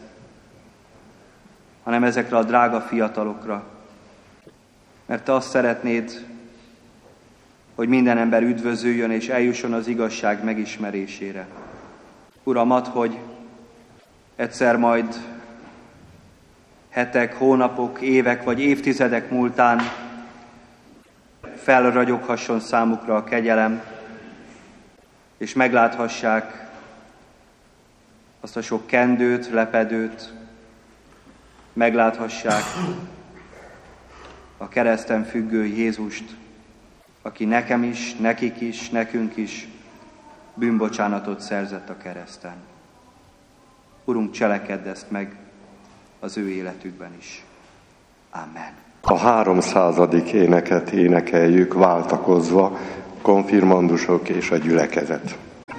hanem ezekre a drága fiatalokra. Mert te azt szeretnéd, hogy minden ember üdvözüljön és eljusson az igazság megismerésére. Uram, add, hogy egyszer majd hetek, hónapok, évek vagy évtizedek múltán felragyoghasson számukra a kegyelem, és megláthassák azt a sok kendőt, lepedőt, megláthassák a kereszten függő Jézust, aki nekem is, nekik is, nekünk is bűnbocsánatot szerzett a kereszten. Urunk, cselekedd ezt meg az ő életükben is. Amen. A háromszázadik éneket énekeljük váltakozva, konfirmandusok és a gyülekezet.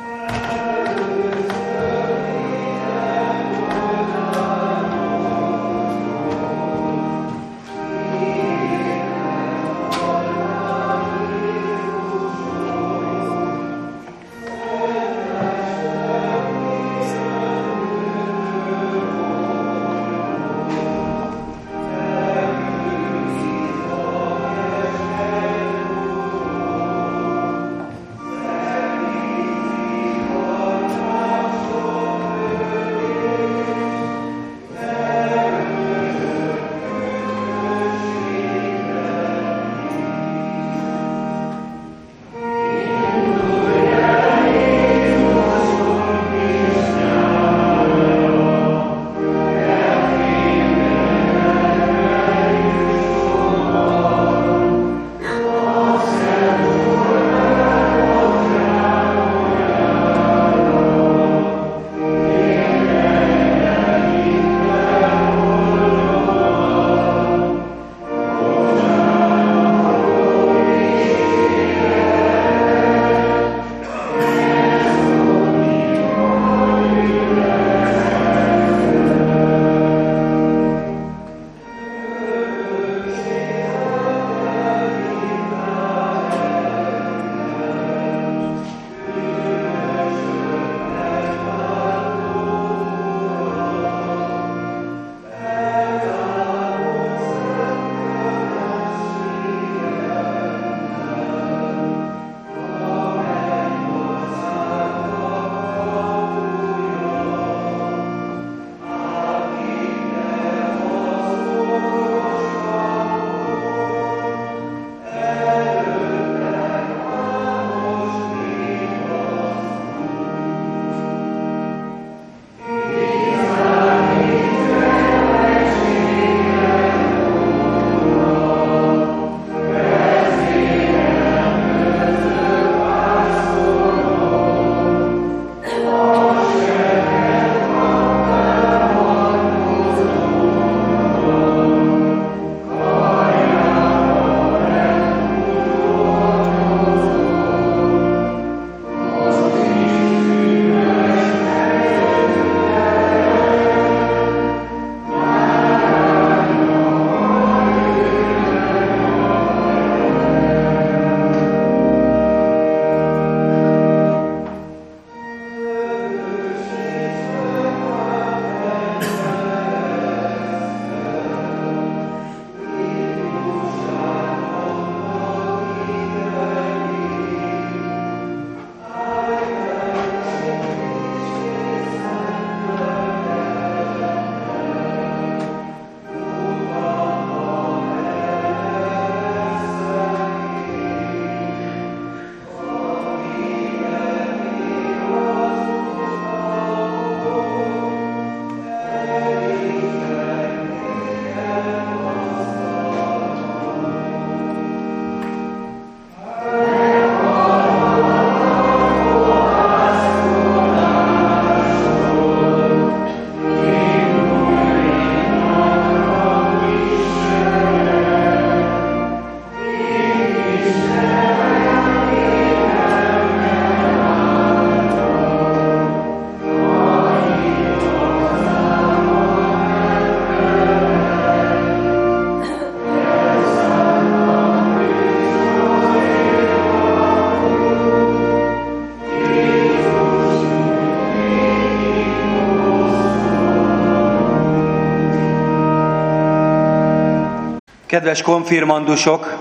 Kedves konfirmandusok,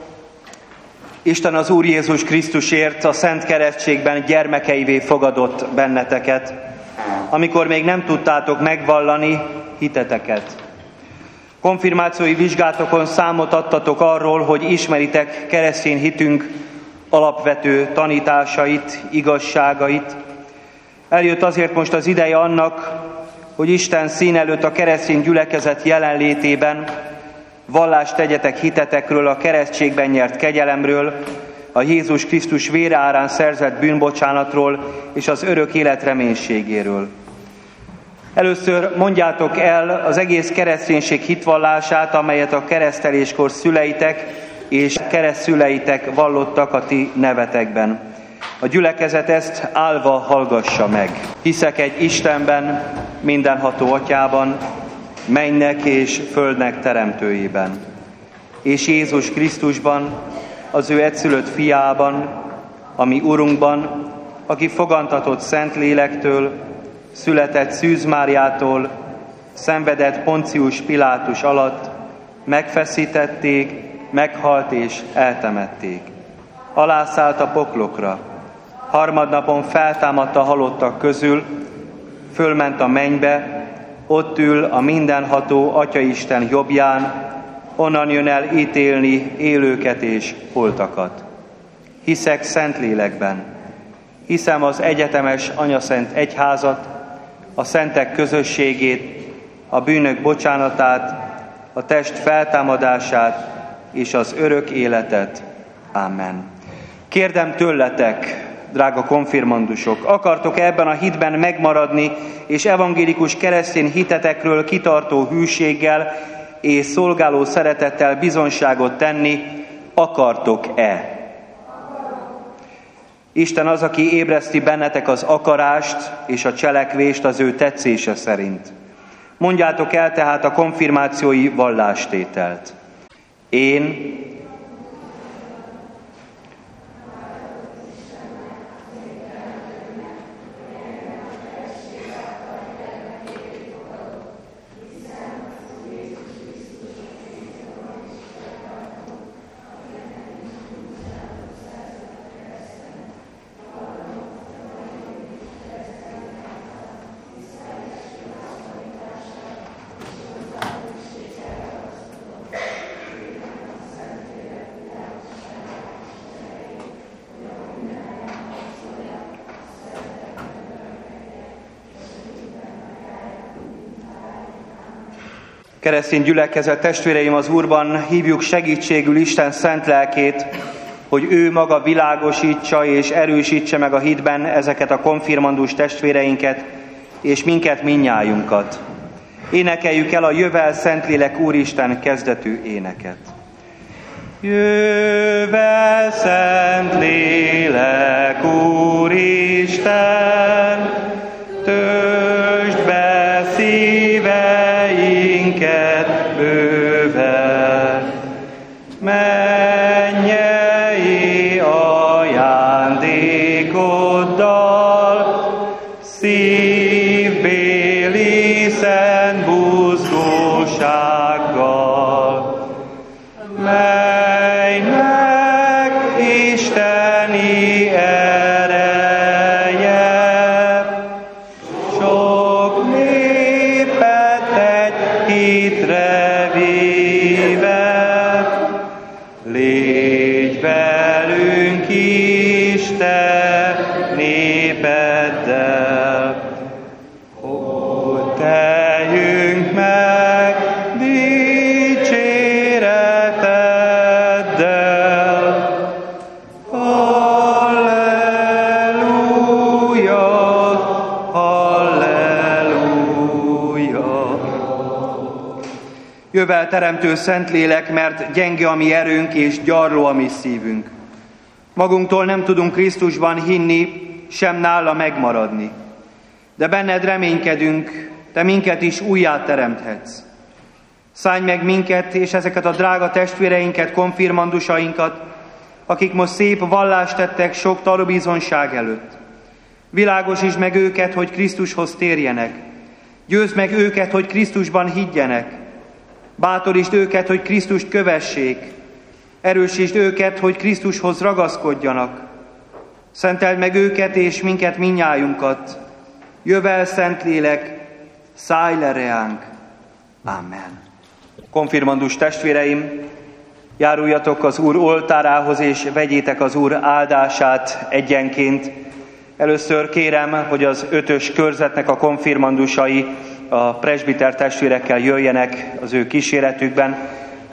Isten az Úr Jézus Krisztusért a Szent Keresztségben gyermekeivé fogadott benneteket, amikor még nem tudtátok megvallani hiteteket. Konfirmációi vizsgátokon számot adtatok arról, hogy ismeritek keresztény hitünk alapvető tanításait, igazságait. Eljött azért most az ideje annak, hogy Isten szín előtt a keresztény gyülekezet jelenlétében Vallást tegyetek hitetekről, a keresztségben nyert kegyelemről, a Jézus Krisztus vére árán szerzett bűnbocsánatról és az örök élet reménységéről. Először mondjátok el az egész kereszténység hitvallását, amelyet a kereszteléskor szüleitek és keresztszüleitek vallottak a ti nevetekben. A gyülekezet ezt állva hallgassa meg. Hiszek egy Istenben, mindenható Atyában, mennynek és földnek teremtőjében, és Jézus Krisztusban, az ő egyszülött fiában, a mi Urunkban, aki fogantatott Szentlélektől, született Szűz Máriától, szenvedett Poncius Pilátus alatt, megfeszítették, meghalt és eltemették. Alászállt a poklokra, harmadnapon feltámadt a halottak közül, fölment a mennybe, ott ül a mindenható Atyaisten jobbján, onnan jön el ítélni élőket és holtakat. Hiszek Szentlélekben, hiszem az egyetemes anyaszent egyházat, a szentek közösségét, a bűnök bocsánatát, a test feltámadását és az örök életet. Amen. Kérdem tőletek, drága konfirmandusok, akartok ebben a hitben megmaradni, és evangélikus keresztény hitetekről kitartó hűséggel és szolgáló szeretettel bizonyságot tenni, akartok-e? Isten az, aki ébreszti bennetek az akarást és a cselekvést az ő tetszése szerint. Mondjátok el tehát a konfirmációi vallástételt. Én keresztény gyülekezet, testvéreim az Úrban, hívjuk segítségül Isten szent lelkét, hogy ő maga világosítsa és erősítse meg a hitben ezeket a konfirmandus testvéreinket és minket mindnyájunkat. Énekeljük el a Jövel Szentlélek Úristen kezdetű éneket. Jövel Szentlélek Úristen, töltsd be szíveinket bőven, mennyei ajándékoddal, szívbéli szent buzgósággal, melynek isteni ereje, sok népet egy hitre víve, légy velünk Isten népeddel, hogy teljünk meg dicséreteddel. Halleluja, halleluja. Jövel teremtő Szentlélek, mert gyenge a mi erőnk és gyarló a mi szívünk. Magunktól nem tudunk Krisztusban hinni, sem nála megmaradni. De benned reménykedünk, te minket is újjá teremthetsz. Szállj meg minket és ezeket a drága testvéreinket, konfirmandusainkat, akik most szép vallást tettek sok tanúbizonyság előtt. Világosítsd meg őket, hogy Krisztushoz térjenek. Győzd meg őket, hogy Krisztusban higgyenek. Bátorítsd őket, hogy Krisztust kövessék. Erősítsd őket, hogy Krisztushoz ragaszkodjanak. Szenteld meg őket és minket mindnyájunkat. Jövel Szentlélek, szállj le reánk. Amen. Konfirmandus testvéreim, járuljatok az Úr oltárához, és vegyétek az Úr áldását egyenként. Először kérem, hogy az ötös körzetnek a konfirmandusai a presbiter testvérekkel jöjjenek az ő kíséretükben.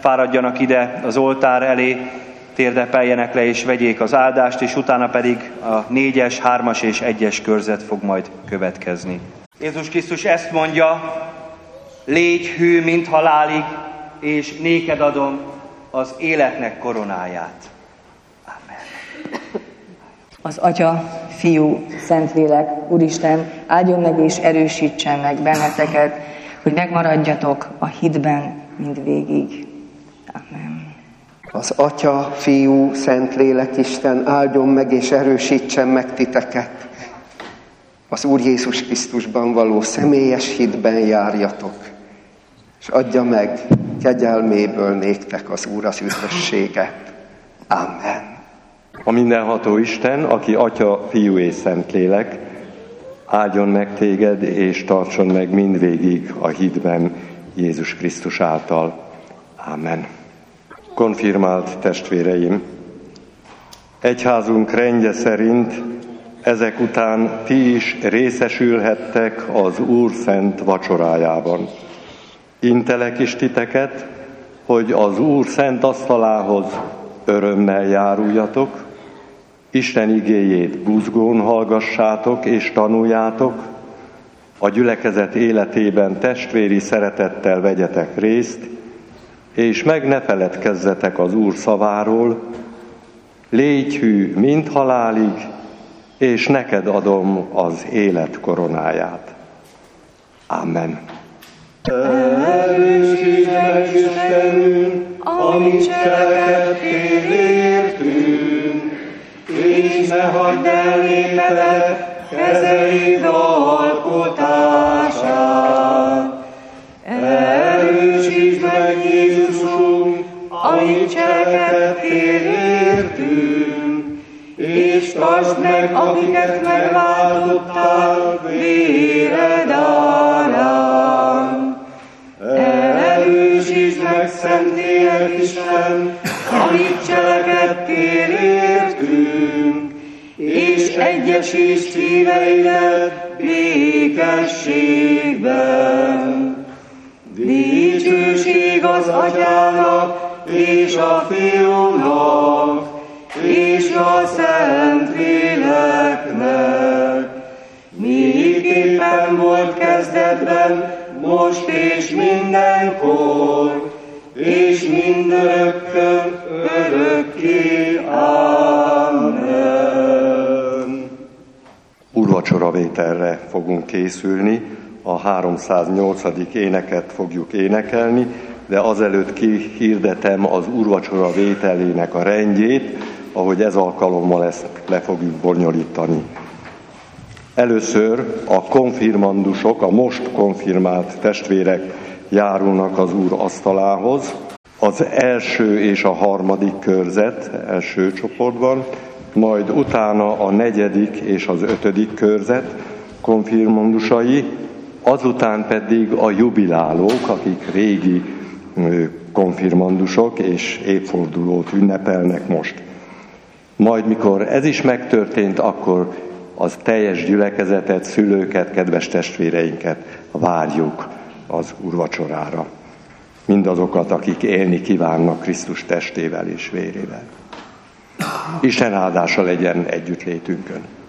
fáradjanak ide az oltár elé, térdepeljenek le és vegyék az áldást, és utána pedig a négyes, hármas és egyes körzet fog majd következni. Jézus Krisztus ezt mondja: légy hű, mint halálig, és néked adom az életnek koronáját. Amen. Az Atya, Fiú, Szentlélek, Úristen, áldjon meg és erősítsen meg benneteket, hogy megmaradjatok a hitben mindvégig. Amen. Az Atya, Fiú, Szentlélek, Isten áldjon meg és erősítsen meg titeket. Az Úr Jézus Krisztusban való személyes hitben járjatok, és adja meg kegyelméből néktek az Úr az üdvösséget. Amen. A mindenható Isten, aki Atya, Fiú és Szentlélek, áldjon meg téged, és tartson meg mindvégig a hitben Jézus Krisztus által. Amen. Konfirmált testvéreim, egyházunk rendje szerint ezek után ti is részesülhettek az Úr szent vacsorájában. Intelek is titeket, hogy az Úr szent asztalához örömmel járuljatok, Isten igéjét buzgón hallgassátok és tanuljátok, a gyülekezet életében testvéri szeretettel vegyetek részt, és meg ne feledkezzetek az Úr szaváról: légy hű, mint halálig, és neked adom az élet koronáját. Amen. Erősítsd meg, Istenünk, amit cselekedtél értünk, és ne hagyd el népedet kezeid alkotását. Erősítsd meg, Jézusunk, amit cselekedtél értünk, és tartsd meg, akiket megváltottál véred árán. Erősítsd meg, Szentlélek Isten, amit cselekedtél értünk, és egyesítsd szíveidet békességben. Dicsőség az Atyának és a Fiúnak és a Szentléleknek, miképpen volt kezdetben, most és mindenkor, és mindörökkön örökké. Amen. Úrvacsoravételre fogunk készülni, a háromszáznyolcadik éneket fogjuk énekelni, de azelőtt kihirdetem az úrvacsora vételének a rendjét, ahogy ez alkalommal ezt le fogjuk bonyolítani. Először a konfirmandusok, a most konfirmált testvérek járulnak az Úr asztalához. Az első és a harmadik körzet első csoportban, majd utána a negyedik és az ötödik körzet konfirmandusai, azután pedig a jubilálók, akik régi konfirmandusok és évfordulót ünnepelnek most. Majd mikor ez is megtörtént, akkor az teljes gyülekezetet, szülőket, kedves testvéreinket várjuk az úrvacsorára. Mindazokat, akik élni kívánnak Krisztus testével és vérével. Isten áldása legyen együttlétünkön.